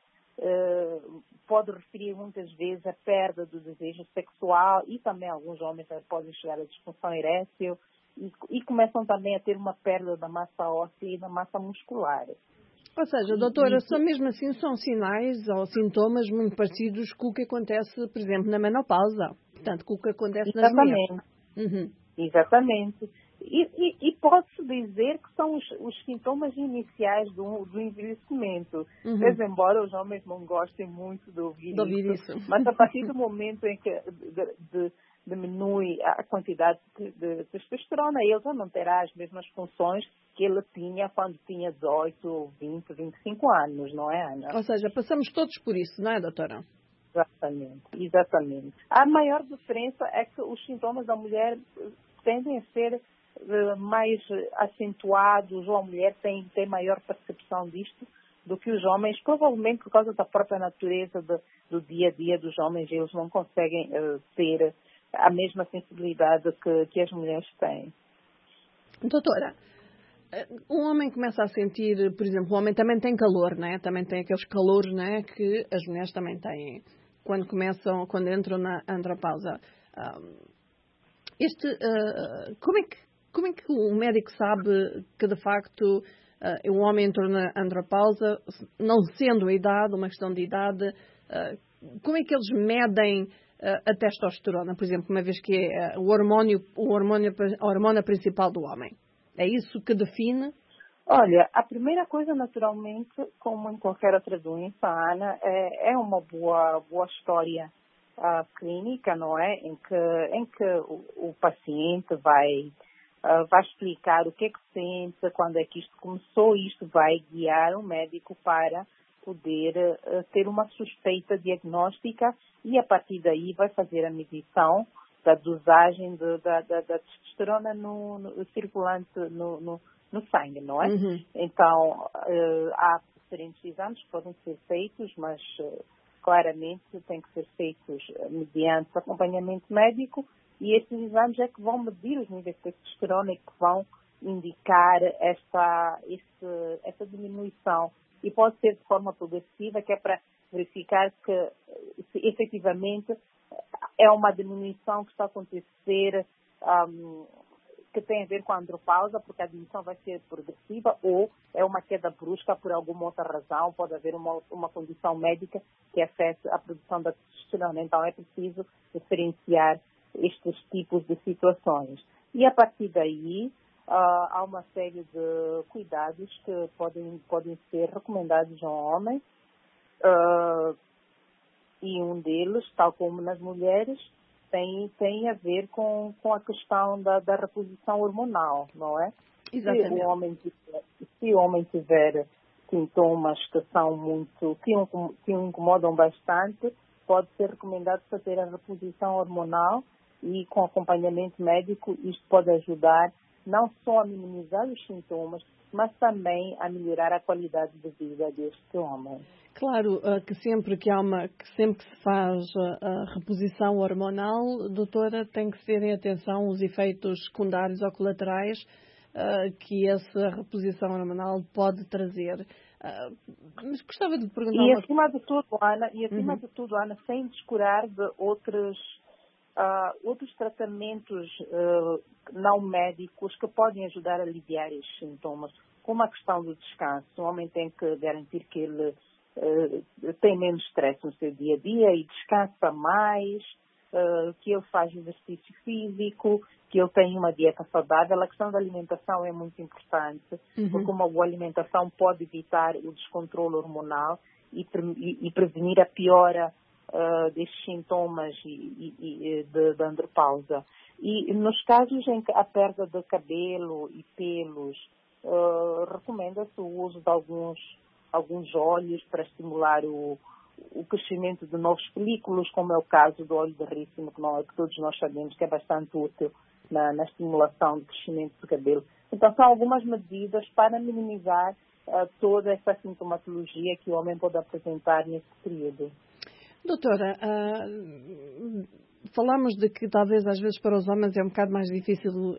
uh, pode referir muitas vezes a perda do desejo sexual e também alguns homens podem chegar à disfunção erétil. e, e começam também a ter uma perda da massa óssea e da massa muscular. Ou seja, doutora, só mesmo assim são sinais ou sintomas muito parecidos com o que acontece, por exemplo, na menopausa. Portanto, com o que acontece nas mulheres. Exatamente. Uhum. Exatamente. E, e, e pode-se dizer que são os, os sintomas iniciais do, do envelhecimento. Uhum. Mas, embora os homens não gostem muito de ouvir, de ouvir isso, isso, mas a partir do momento em que de, de, diminui a quantidade de, de testosterona, ele já não terá as mesmas funções que ele tinha quando tinha dezoito, vinte, vinte e cinco anos, não é, Ana? Ou seja, passamos todos por isso, não é, doutora? Exatamente, exatamente. A maior diferença é que os sintomas da mulher tendem a ser uh, mais acentuados, ou a mulher tem, tem maior percepção disto do que os homens, provavelmente por causa da própria natureza de, do dia a dia dos homens, eles não conseguem uh, ter a mesma sensibilidade que, que as mulheres têm. Doutora, um homem começa a sentir, por exemplo, o homem também tem calor, né? Também tem aqueles calores, né, que as mulheres também têm quando começam, quando entram na andropausa. Um, este, uh, como é que como é que o médico sabe que de facto uh, um homem entrou na andropausa, não sendo a idade, uma questão de idade? Uh, como é que eles medem uh, a testosterona, por exemplo, uma vez que é uh, o hormônio, o hormônio, a hormona principal do homem? É isso que define? Olha, a primeira coisa, naturalmente, como em qualquer outra doença, Ana, é, é uma boa, boa história uh, clínica, não é? Em que, em que o, o paciente vai, uh, vai explicar o que é que sente, quando é que isto começou, e isto vai guiar o médico para poder uh, ter uma suspeita diagnóstica e, a partir daí, vai fazer a medição da dosagem de, da, da, da testosterona no, no, circulante no, no, no sangue, não é? Uhum. Então, uh, há diferentes exames que podem ser feitos, mas uh, claramente têm que ser feitos mediante acompanhamento médico, e esses exames é que vão medir os níveis de testosterona e que vão indicar esta, esse, essa diminuição. E pode ser de forma progressiva, que é para verificar que se, efetivamente é uma diminuição que está a acontecer, um, que tem a ver com a andropausa, porque a diminuição vai ser progressiva, ou é uma queda brusca por alguma outra razão, pode haver uma, uma condição médica que afete a produção da testosterona. Então é preciso diferenciar estes tipos de situações. E a partir daí uh, há uma série de cuidados que podem, podem ser recomendados ao homem, uh, e um deles, tal como nas mulheres, tem, tem a ver com, com a questão da, da reposição hormonal, não é? Exatamente. Se o homem tiver, se o homem tiver sintomas que são muito, que o, que o incomodam bastante, pode ser recomendado fazer a reposição hormonal, e com acompanhamento médico isto pode ajudar não só a minimizar os sintomas, mas também a melhorar a qualidade de vida deste homem. Claro que sempre que há uma, que sempre que se faz a reposição hormonal, doutora, tem que ter em atenção os efeitos secundários ou colaterais uh, que essa reposição hormonal pode trazer. Uh, mas gostava de perguntar... E uma... acima de tudo, Ana, e acima uhum. de tudo, Ana, sem descurar de outros, uh, outros tratamentos uh, não médicos que podem ajudar a aliviar estes sintomas, como a questão do descanso. O homem tem que garantir que ele Uh, tem menos stress no seu dia a dia e descansa mais, uh, que ele faz exercício físico, que ele tem uma dieta saudável. A questão da alimentação é muito importante, uhum. porque uma boa alimentação pode evitar o descontrole hormonal e, e, e prevenir a piora uh, destes sintomas e, e, de, de andropausa. E nos casos em que a perda de cabelo e pelos, uh, recomenda-se o uso de alguns alguns óleos para estimular o, o crescimento de novos folículos, como é o caso do óleo de rícino, que, não, que todos nós sabemos que é bastante útil na, na estimulação do crescimento do cabelo. Então, são algumas medidas para minimizar uh, toda essa sintomatologia que o homem pode apresentar nesse período. Doutora, uh, falamos de que talvez às vezes para os homens é um bocado mais difícil uh,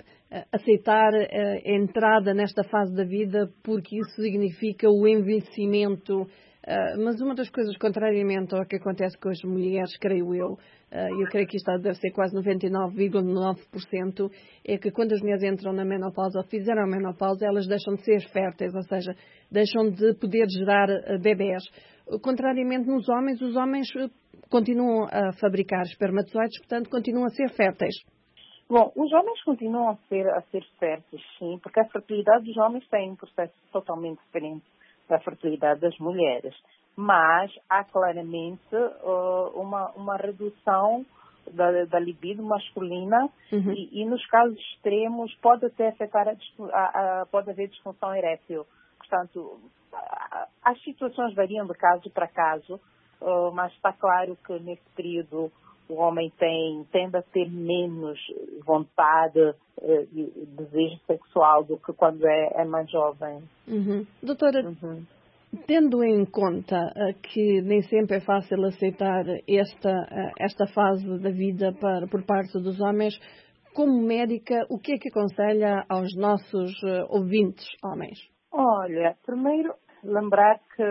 aceitar uh, a entrada nesta fase da vida, porque isso significa o envelhecimento. Uh, mas uma das coisas, contrariamente ao que acontece com as mulheres, creio eu, eu creio que isto deve ser quase noventa e nove vírgula nove por cento, é que quando as mulheres entram na menopausa ou fizeram a menopausa, elas deixam de ser férteis, ou seja, deixam de poder gerar bebés. Contrariamente nos homens, os homens continuam a fabricar espermatozoides, portanto, continuam a ser férteis. Bom, os homens continuam a ser, a ser férteis, sim, porque a fertilidade dos homens tem um processo totalmente diferente da fertilidade das mulheres. Mas há claramente uh, uma, uma redução da, da libido masculina uhum. e, e nos casos extremos pode até afetar a, a, a, pode haver disfunção erétil. Portanto, a, as situações variam de caso para caso, uh, mas está claro que nesse período o homem tem, tende a ter menos vontade uh, e desejo sexual do que quando é, é mais jovem. Uhum. Doutora, uhum. tendo em conta uh, que nem sempre é fácil aceitar esta, uh, esta fase da vida para, por parte dos homens, como médica, o que é que aconselha aos nossos uh, ouvintes homens? Olha, primeiro lembrar que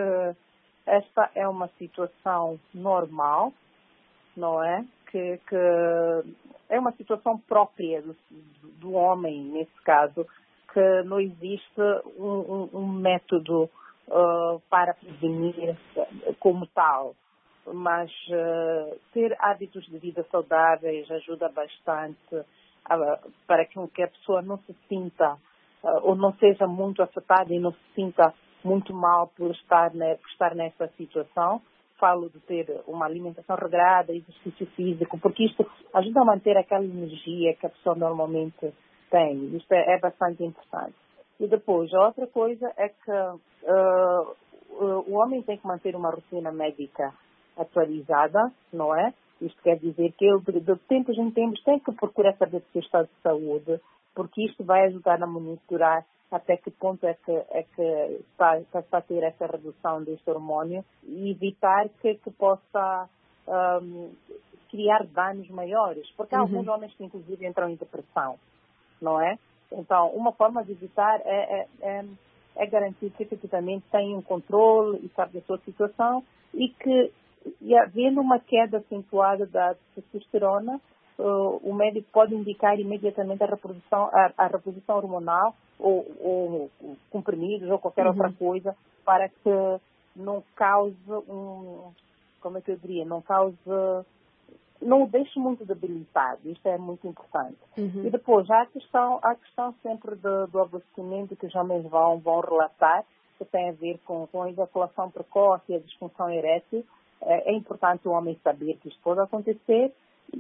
esta é uma situação normal, não é? Que, que é uma situação própria do, do homem, nesse caso, que não existe um, um, um método uh, para prevenir como tal. Mas uh, ter hábitos de vida saudáveis ajuda bastante uh, para que a pessoa não se sinta uh, ou não seja muito afetada e não se sinta muito mal por estar, né, por estar nessa situação. Falo de ter uma alimentação regrada, exercício físico, porque isto ajuda a manter aquela energia que a pessoa normalmente tem. Isto é, é bastante importante. E depois, a outra coisa é que uh, o homem tem que manter uma rotina médica atualizada, não é? Isto quer dizer que ele, de, de tempos em tempos, tem que procurar saber do seu estado de saúde, porque isto vai ajudar a monitorar até que ponto é que, é que está, está a ter essa redução deste hormônio e evitar que, que possa um, criar danos maiores. Porque há uhum. alguns homens que, inclusive, entram em depressão, não é? Então, uma forma de evitar é, é, é, é garantir que, efetivamente, tem um controle e sabe da sua situação e que, e havendo uma queda acentuada da testosterona, Uh, o médico pode indicar imediatamente a reprodução, a, a reposição hormonal ou, ou comprimidos ou qualquer uhum. outra coisa para que não cause um, como é que eu diria, não cause, não o deixe muito debilitado. Isto é muito importante. Uhum. E depois há a questão, há a questão sempre do, do aborrecimento que os homens vão, vão relatar, que tem a ver com, com a ejaculação precoce e a disfunção erétil. É, é importante o homem saber que isto pode acontecer.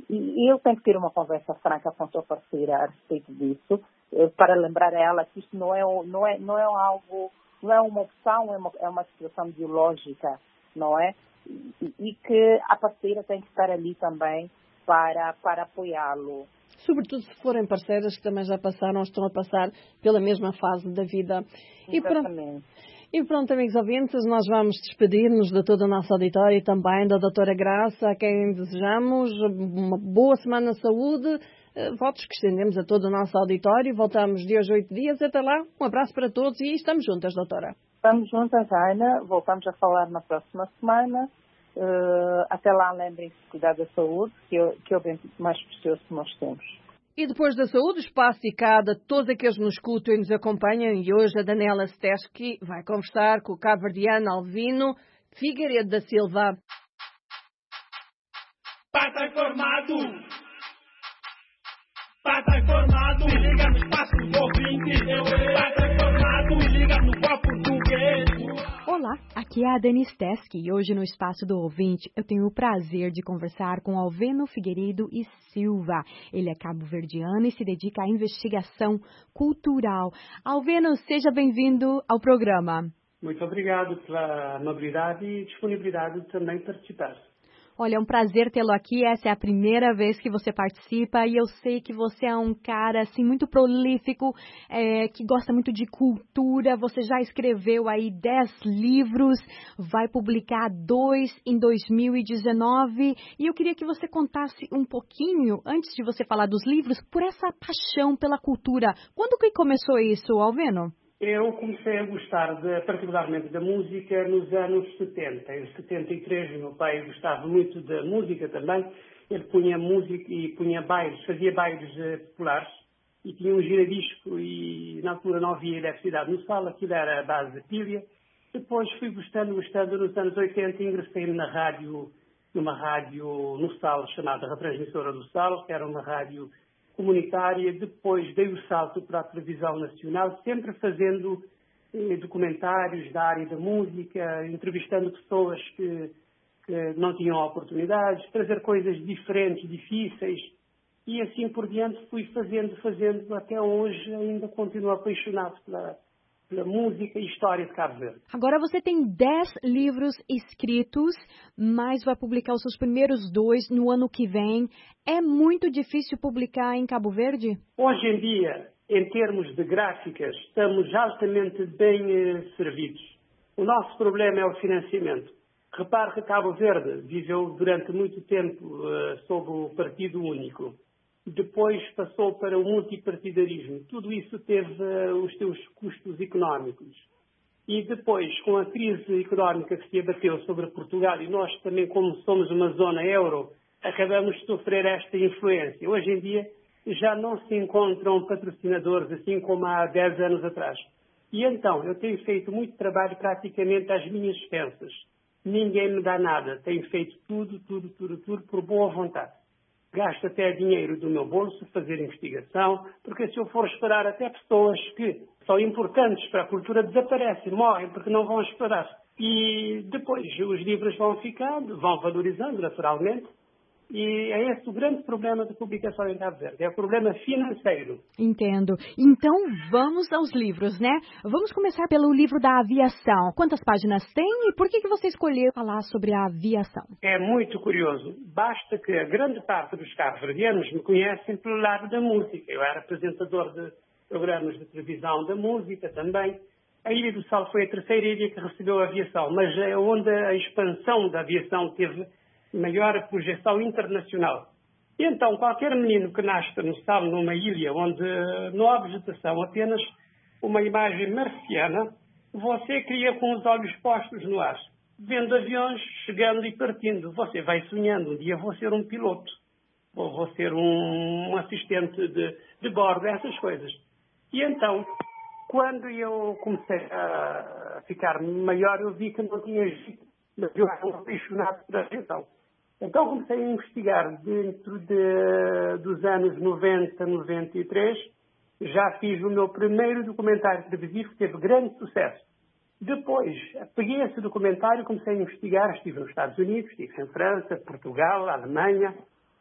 E ele tem que ter uma conversa franca com a sua parceira a respeito disso, para lembrar a ela que isto não é, não é, não é algo, não é uma opção, é uma, é uma situação biológica, não é? E, e que a parceira tem que estar ali também para, para apoiá-lo. Sobretudo se forem parceiras que também já passaram ou estão a passar pela mesma fase da vida. Exatamente. E pronto, amigos ouvintes, nós vamos despedir-nos de todo o nosso auditório e também da doutora Graça, a quem desejamos uma boa semana de saúde, votos que estendemos a todo o nosso auditório. Voltamos de hoje a oito dias. Até lá, um abraço para todos e estamos juntas, doutora. Estamos juntas, Ana. Voltamos a falar na próxima semana. Uh, até lá, lembrem-se de cuidar da saúde, que é, que é o bem mais precioso que nós temos. E depois da saúde, espaço dedicado a todos aqueles que nos escutam e nos acompanham. E hoje a Daniela Steski vai conversar com o cabo-verdiano Alvino Figueiredo da Silva. Pata informado! Pata informado! Se liga no espaço do ouvinte! Pata informado! Se liga no pó português! Olá, aqui é a Dani Steski e hoje no Espaço do Ouvinte eu tenho o prazer de conversar com Alvino Figueiredo e Silva. Ele é cabo-verdiano e se dedica à investigação cultural. Alvino, seja bem-vindo ao programa. Muito obrigado pela amabilidade e disponibilidade de também participar. Olha, é um prazer tê-lo aqui. Essa é a primeira vez que você participa e eu sei que você é um cara assim muito prolífico, é, que gosta muito de cultura. Você já escreveu aí dez livros, vai publicar dois em dois mil e dezenove. E eu queria que você contasse um pouquinho, antes de você falar dos livros, por essa paixão pela cultura. Quando que começou isso, Alvino? Eu comecei a gostar de, particularmente da música nos anos setenta. Em setenta e três, meu pai gostava muito da música também ele punha música e punha bailes, fazia bailes uh, populares e tinha um giradisco e na altura não havia eletricidade no sal, aquilo era a base de pilha. Depois fui gostando, gostando, nos anos oitenta ingressei na rádio, numa rádio no Sal, chamada Retransmissora do Sal, que era uma rádio comunitária. Depois dei o salto para a televisão nacional, sempre fazendo eh, documentários da área da música, entrevistando pessoas que, que não tinham oportunidades, trazer coisas diferentes, difíceis, e assim por diante fui fazendo, fazendo, até hoje ainda continuo apaixonado pela pela música e história de Cabo Verde. Agora você tem dez livros escritos, mas vai publicar os seus primeiros dois no ano que vem. É muito difícil publicar em Cabo Verde? Hoje em dia, em termos de gráficas, estamos altamente bem eh, servidos. O nosso problema é o financiamento. Repare que Cabo Verde viveu durante muito tempo eh, sob o Partido Único. Depois passou para o multipartidarismo. Tudo isso teve uh, os seus custos económicos. E depois, com a crise económica que se abateu sobre Portugal, e nós também, como somos uma zona euro, acabamos de sofrer esta influência. Hoje em dia já não se encontram patrocinadores assim como há dez anos atrás. E então, eu tenho feito muito trabalho praticamente às minhas expensas. Ninguém me dá nada. Tenho feito tudo, tudo, tudo, tudo por boa vontade. Gasto até dinheiro do meu bolso, fazer investigação, porque se eu for esperar até pessoas que são importantes para a cultura desaparecem, morrem porque não vão esperar. E depois os livros vão ficando, vão valorizando naturalmente, e é esse o grande problema da publicação em Cabo Verde, é o problema financeiro. Entendo. Então vamos aos livros, né? Vamos começar pelo livro da aviação. Quantas páginas tem e por que, que você escolheu falar sobre a aviação? É muito curioso. Basta que a grande parte dos cabo-verdianos me conhecem pelo lado da música. Eu era apresentador de programas de televisão da música também. A Ilha do Sal foi a terceira ilha que recebeu a aviação, mas é onde a expansão da aviação teve maior projeção internacional. E então, qualquer menino que nasce no Sal, numa ilha onde não há vegetação, apenas uma imagem marciana, você cria com os olhos postos no ar, vendo aviões chegando e partindo. Você vai sonhando, um dia vou ser um piloto, ou vou ser um, um assistente de, de bordo, essas coisas. E então, quando eu comecei a ficar maior, eu vi que não tinha jeito, mas eu era um apaixonado pela aviação. Então comecei a investigar dentro de, dos anos noventa, noventa e três. Já fiz o meu primeiro documentário televisivo que teve grande sucesso. Depois, peguei esse documentário e comecei a investigar. Estive nos Estados Unidos, estive em França, Portugal, Alemanha.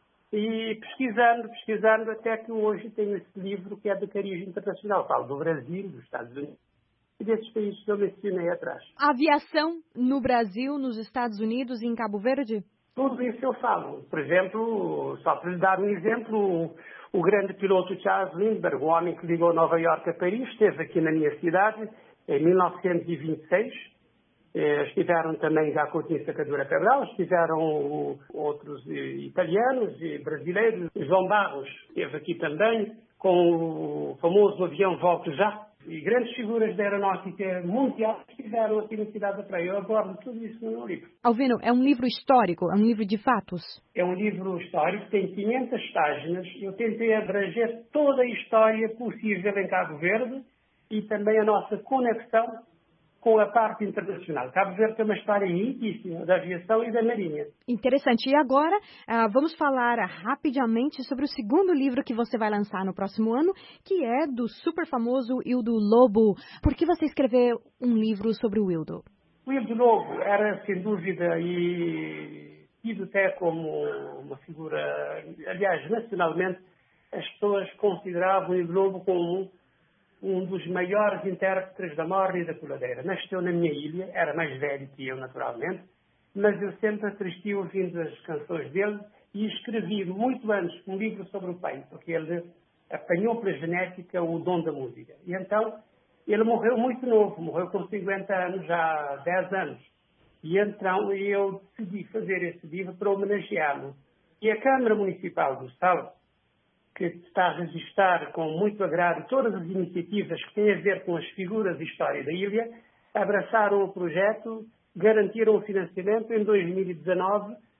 E pesquisando, pesquisando, até que hoje tenho esse livro que é de cariz internacional. Falo do Brasil, dos Estados Unidos e desses países que eu mencionei atrás. Aviação no Brasil, nos Estados Unidos e em Cabo Verde? Tudo isso eu falo. Por exemplo, só para lhe dar um exemplo, o grande piloto Charles Lindbergh, o homem que ligou Nova Iorque a Paris, esteve aqui na minha cidade em mil novecentos e vinte e seis. Estiveram também já com a Sacadura Cabral, estiveram outros italianos e brasileiros. João Barros esteve aqui também com o famoso avião Volto Já. E grandes figuras da aeronáutica mundial estiveram aqui na cidade da Praia. Eu abordo tudo isso no meu livro. Alvino, é um livro histórico? É um livro de fatos? É um livro histórico, tem quinhentas páginas. Eu tentei abranger toda a história possível em Cabo Verde e também a nossa conexão com a parte internacional. Cabo Verde tem uma história riquíssima da aviação e da marinha. Interessante. E agora, uh, vamos falar rapidamente sobre o segundo livro que você vai lançar no próximo ano, que é do super famoso Hildo Lobo. Por que você escreveu um livro sobre o Hildo? O Hildo Lobo era, sem dúvida, e tido até como uma figura, aliás, nacionalmente, as pessoas consideravam o Hildo Lobo como um dos maiores intérpretes da morna e da coladeira. Nasceu na minha ilha, era mais velho que eu, naturalmente, mas eu sempre assisti ouvindo as canções dele e escrevi muito antes um livro sobre o pai, porque ele apanhou pela genética o dom da música. E então, ele morreu muito novo, morreu com cinquenta anos, já há dez anos. E então eu decidi fazer esse livro para homenageá-lo. E a Câmara Municipal do Sal, que está a registrar com muito agrado todas as iniciativas que têm a ver com as figuras e história da ilha, abraçaram o projeto, garantiram o financiamento. Em dois mil e dezanove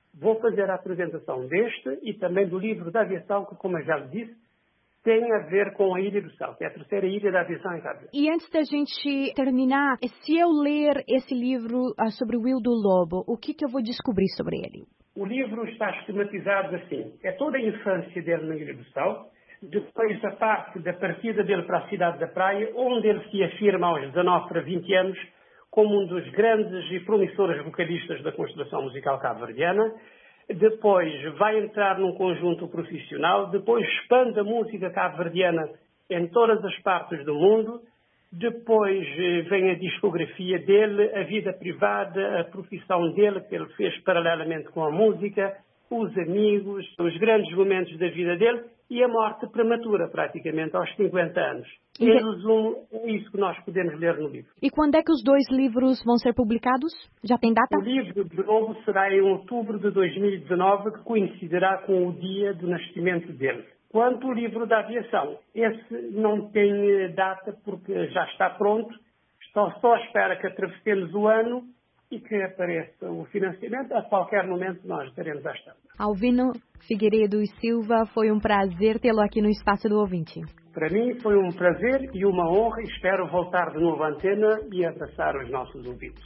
Vou fazer a apresentação deste e também do livro da aviação, que, como eu já lhe disse, tem a ver com a Ilha do Sal, que é a terceira ilha da aviação em Cabo Verde. E antes da gente terminar, se eu ler esse livro uh, sobre o Will do Lobo, o que, que eu vou descobrir sobre ele? O livro está esquematizado assim. É toda a infância dele na Ilha do Sal, depois da parte da partida dele para a cidade da Praia, onde ele se afirma aos dezanove para vinte anos como um dos grandes e promissores vocalistas da constelação musical cabo-verdiana. Depois vai entrar num conjunto profissional, depois expande a música cabo-verdiana em todas as partes do mundo, depois vem a discografia dele, a vida privada, a profissão dele que ele fez paralelamente com a música, os amigos, os grandes momentos da vida dele e a morte prematura, praticamente aos cinquenta anos. Em resumo, é isso que nós podemos ler no livro. E quando é que os dois livros vão ser publicados? Já tem data? O livro de novo será em outubro de dois mil e dezenove, que coincidirá com o dia do nascimento dele. Quanto ao livro da aviação, esse não tem data porque já está pronto, só, só espera que atravessemos o ano e que apareça o financiamento. A qualquer momento nós estaremos à estar. Alvino Figueiredo e Silva, foi um prazer tê-lo aqui no Espaço do Ouvinte. Para mim foi um prazer e uma honra. Espero voltar de novo à antena e abraçar os nossos ouvintes.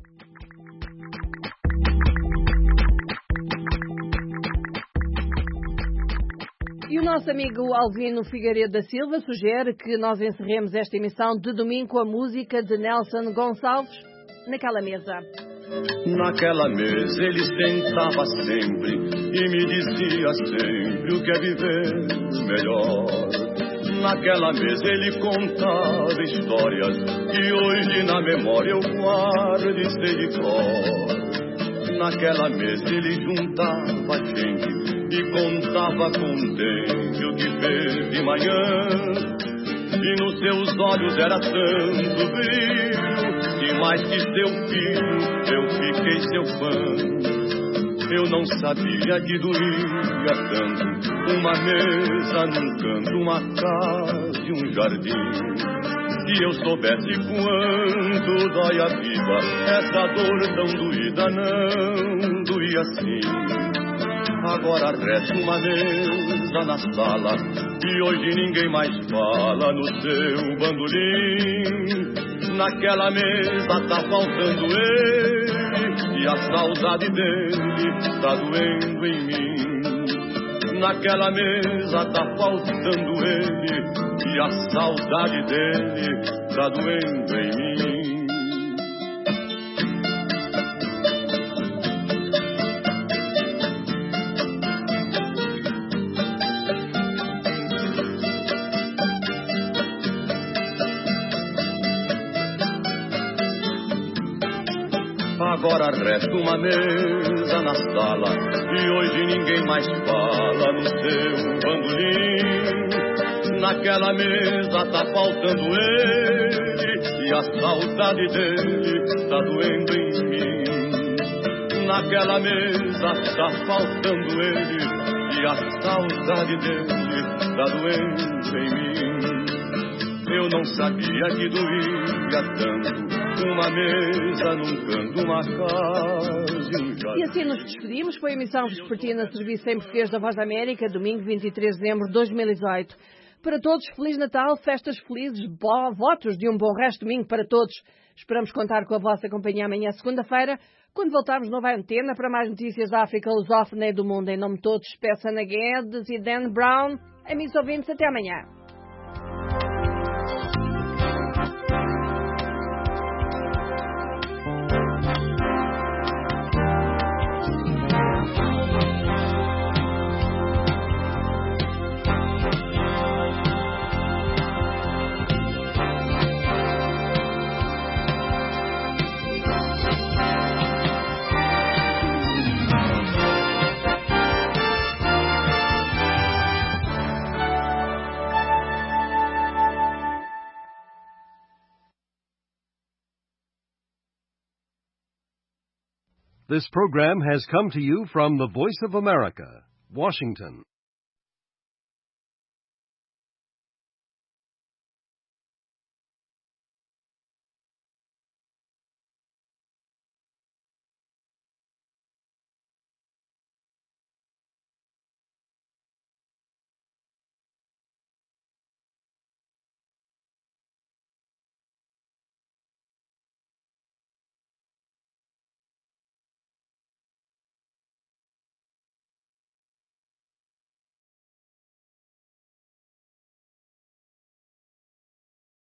E o nosso amigo Alvino Figueiredo da Silva sugere que nós encerremos esta emissão de domingo com a música de Nelson Gonçalves, Naquela Mesa. Naquela mesa ele sentava sempre e me dizia sempre o que é viver melhor. Naquela mesa ele contava histórias que hoje na memória eu guardo e sei de cor. Naquela mesa ele juntava gente e contava contente o que fez de manhã. E nos seus olhos era tanto brilho que mais que seu filho eu fiquei seu fã. Eu não sabia que doía tanto uma mesa num canto, uma casa e um jardim. Se eu soubesse quanto dói a vida, essa dor tão doída não doía assim. Agora resta uma mesa na sala e hoje ninguém mais fala no seu bandolim. Naquela mesa tá faltando ele e a saudade dele tá doendo em mim. Naquela mesa tá faltando ele e a saudade dele tá doendo em mim. Agora resta uma mesa na sala e hoje ninguém mais fala no seu bandolim. Naquela mesa tá faltando ele e a saudade dele tá doendo em mim. Naquela mesa tá faltando ele e a saudade dele tá doendo em mim. Eu não sabia que doía tanto uma mesa num canto, uma casa e um jardim. E assim nos despedimos. Foi a emissão vespertina Serviço em Português da Voz da América, domingo vinte e três de dezembro de dois mil e dezoito. Para todos, Feliz Natal, festas felizes, bo- votos de um bom resto de domingo para todos. Esperamos contar com a vossa companhia amanhã, segunda-feira, quando voltarmos nova antena para mais notícias da África lusófona e do mundo. Em nome de todos, peço Ana Guedes e Dan Brown. Amigos ouvintes, até amanhã. This program has come to you from the Voice of America, Washington.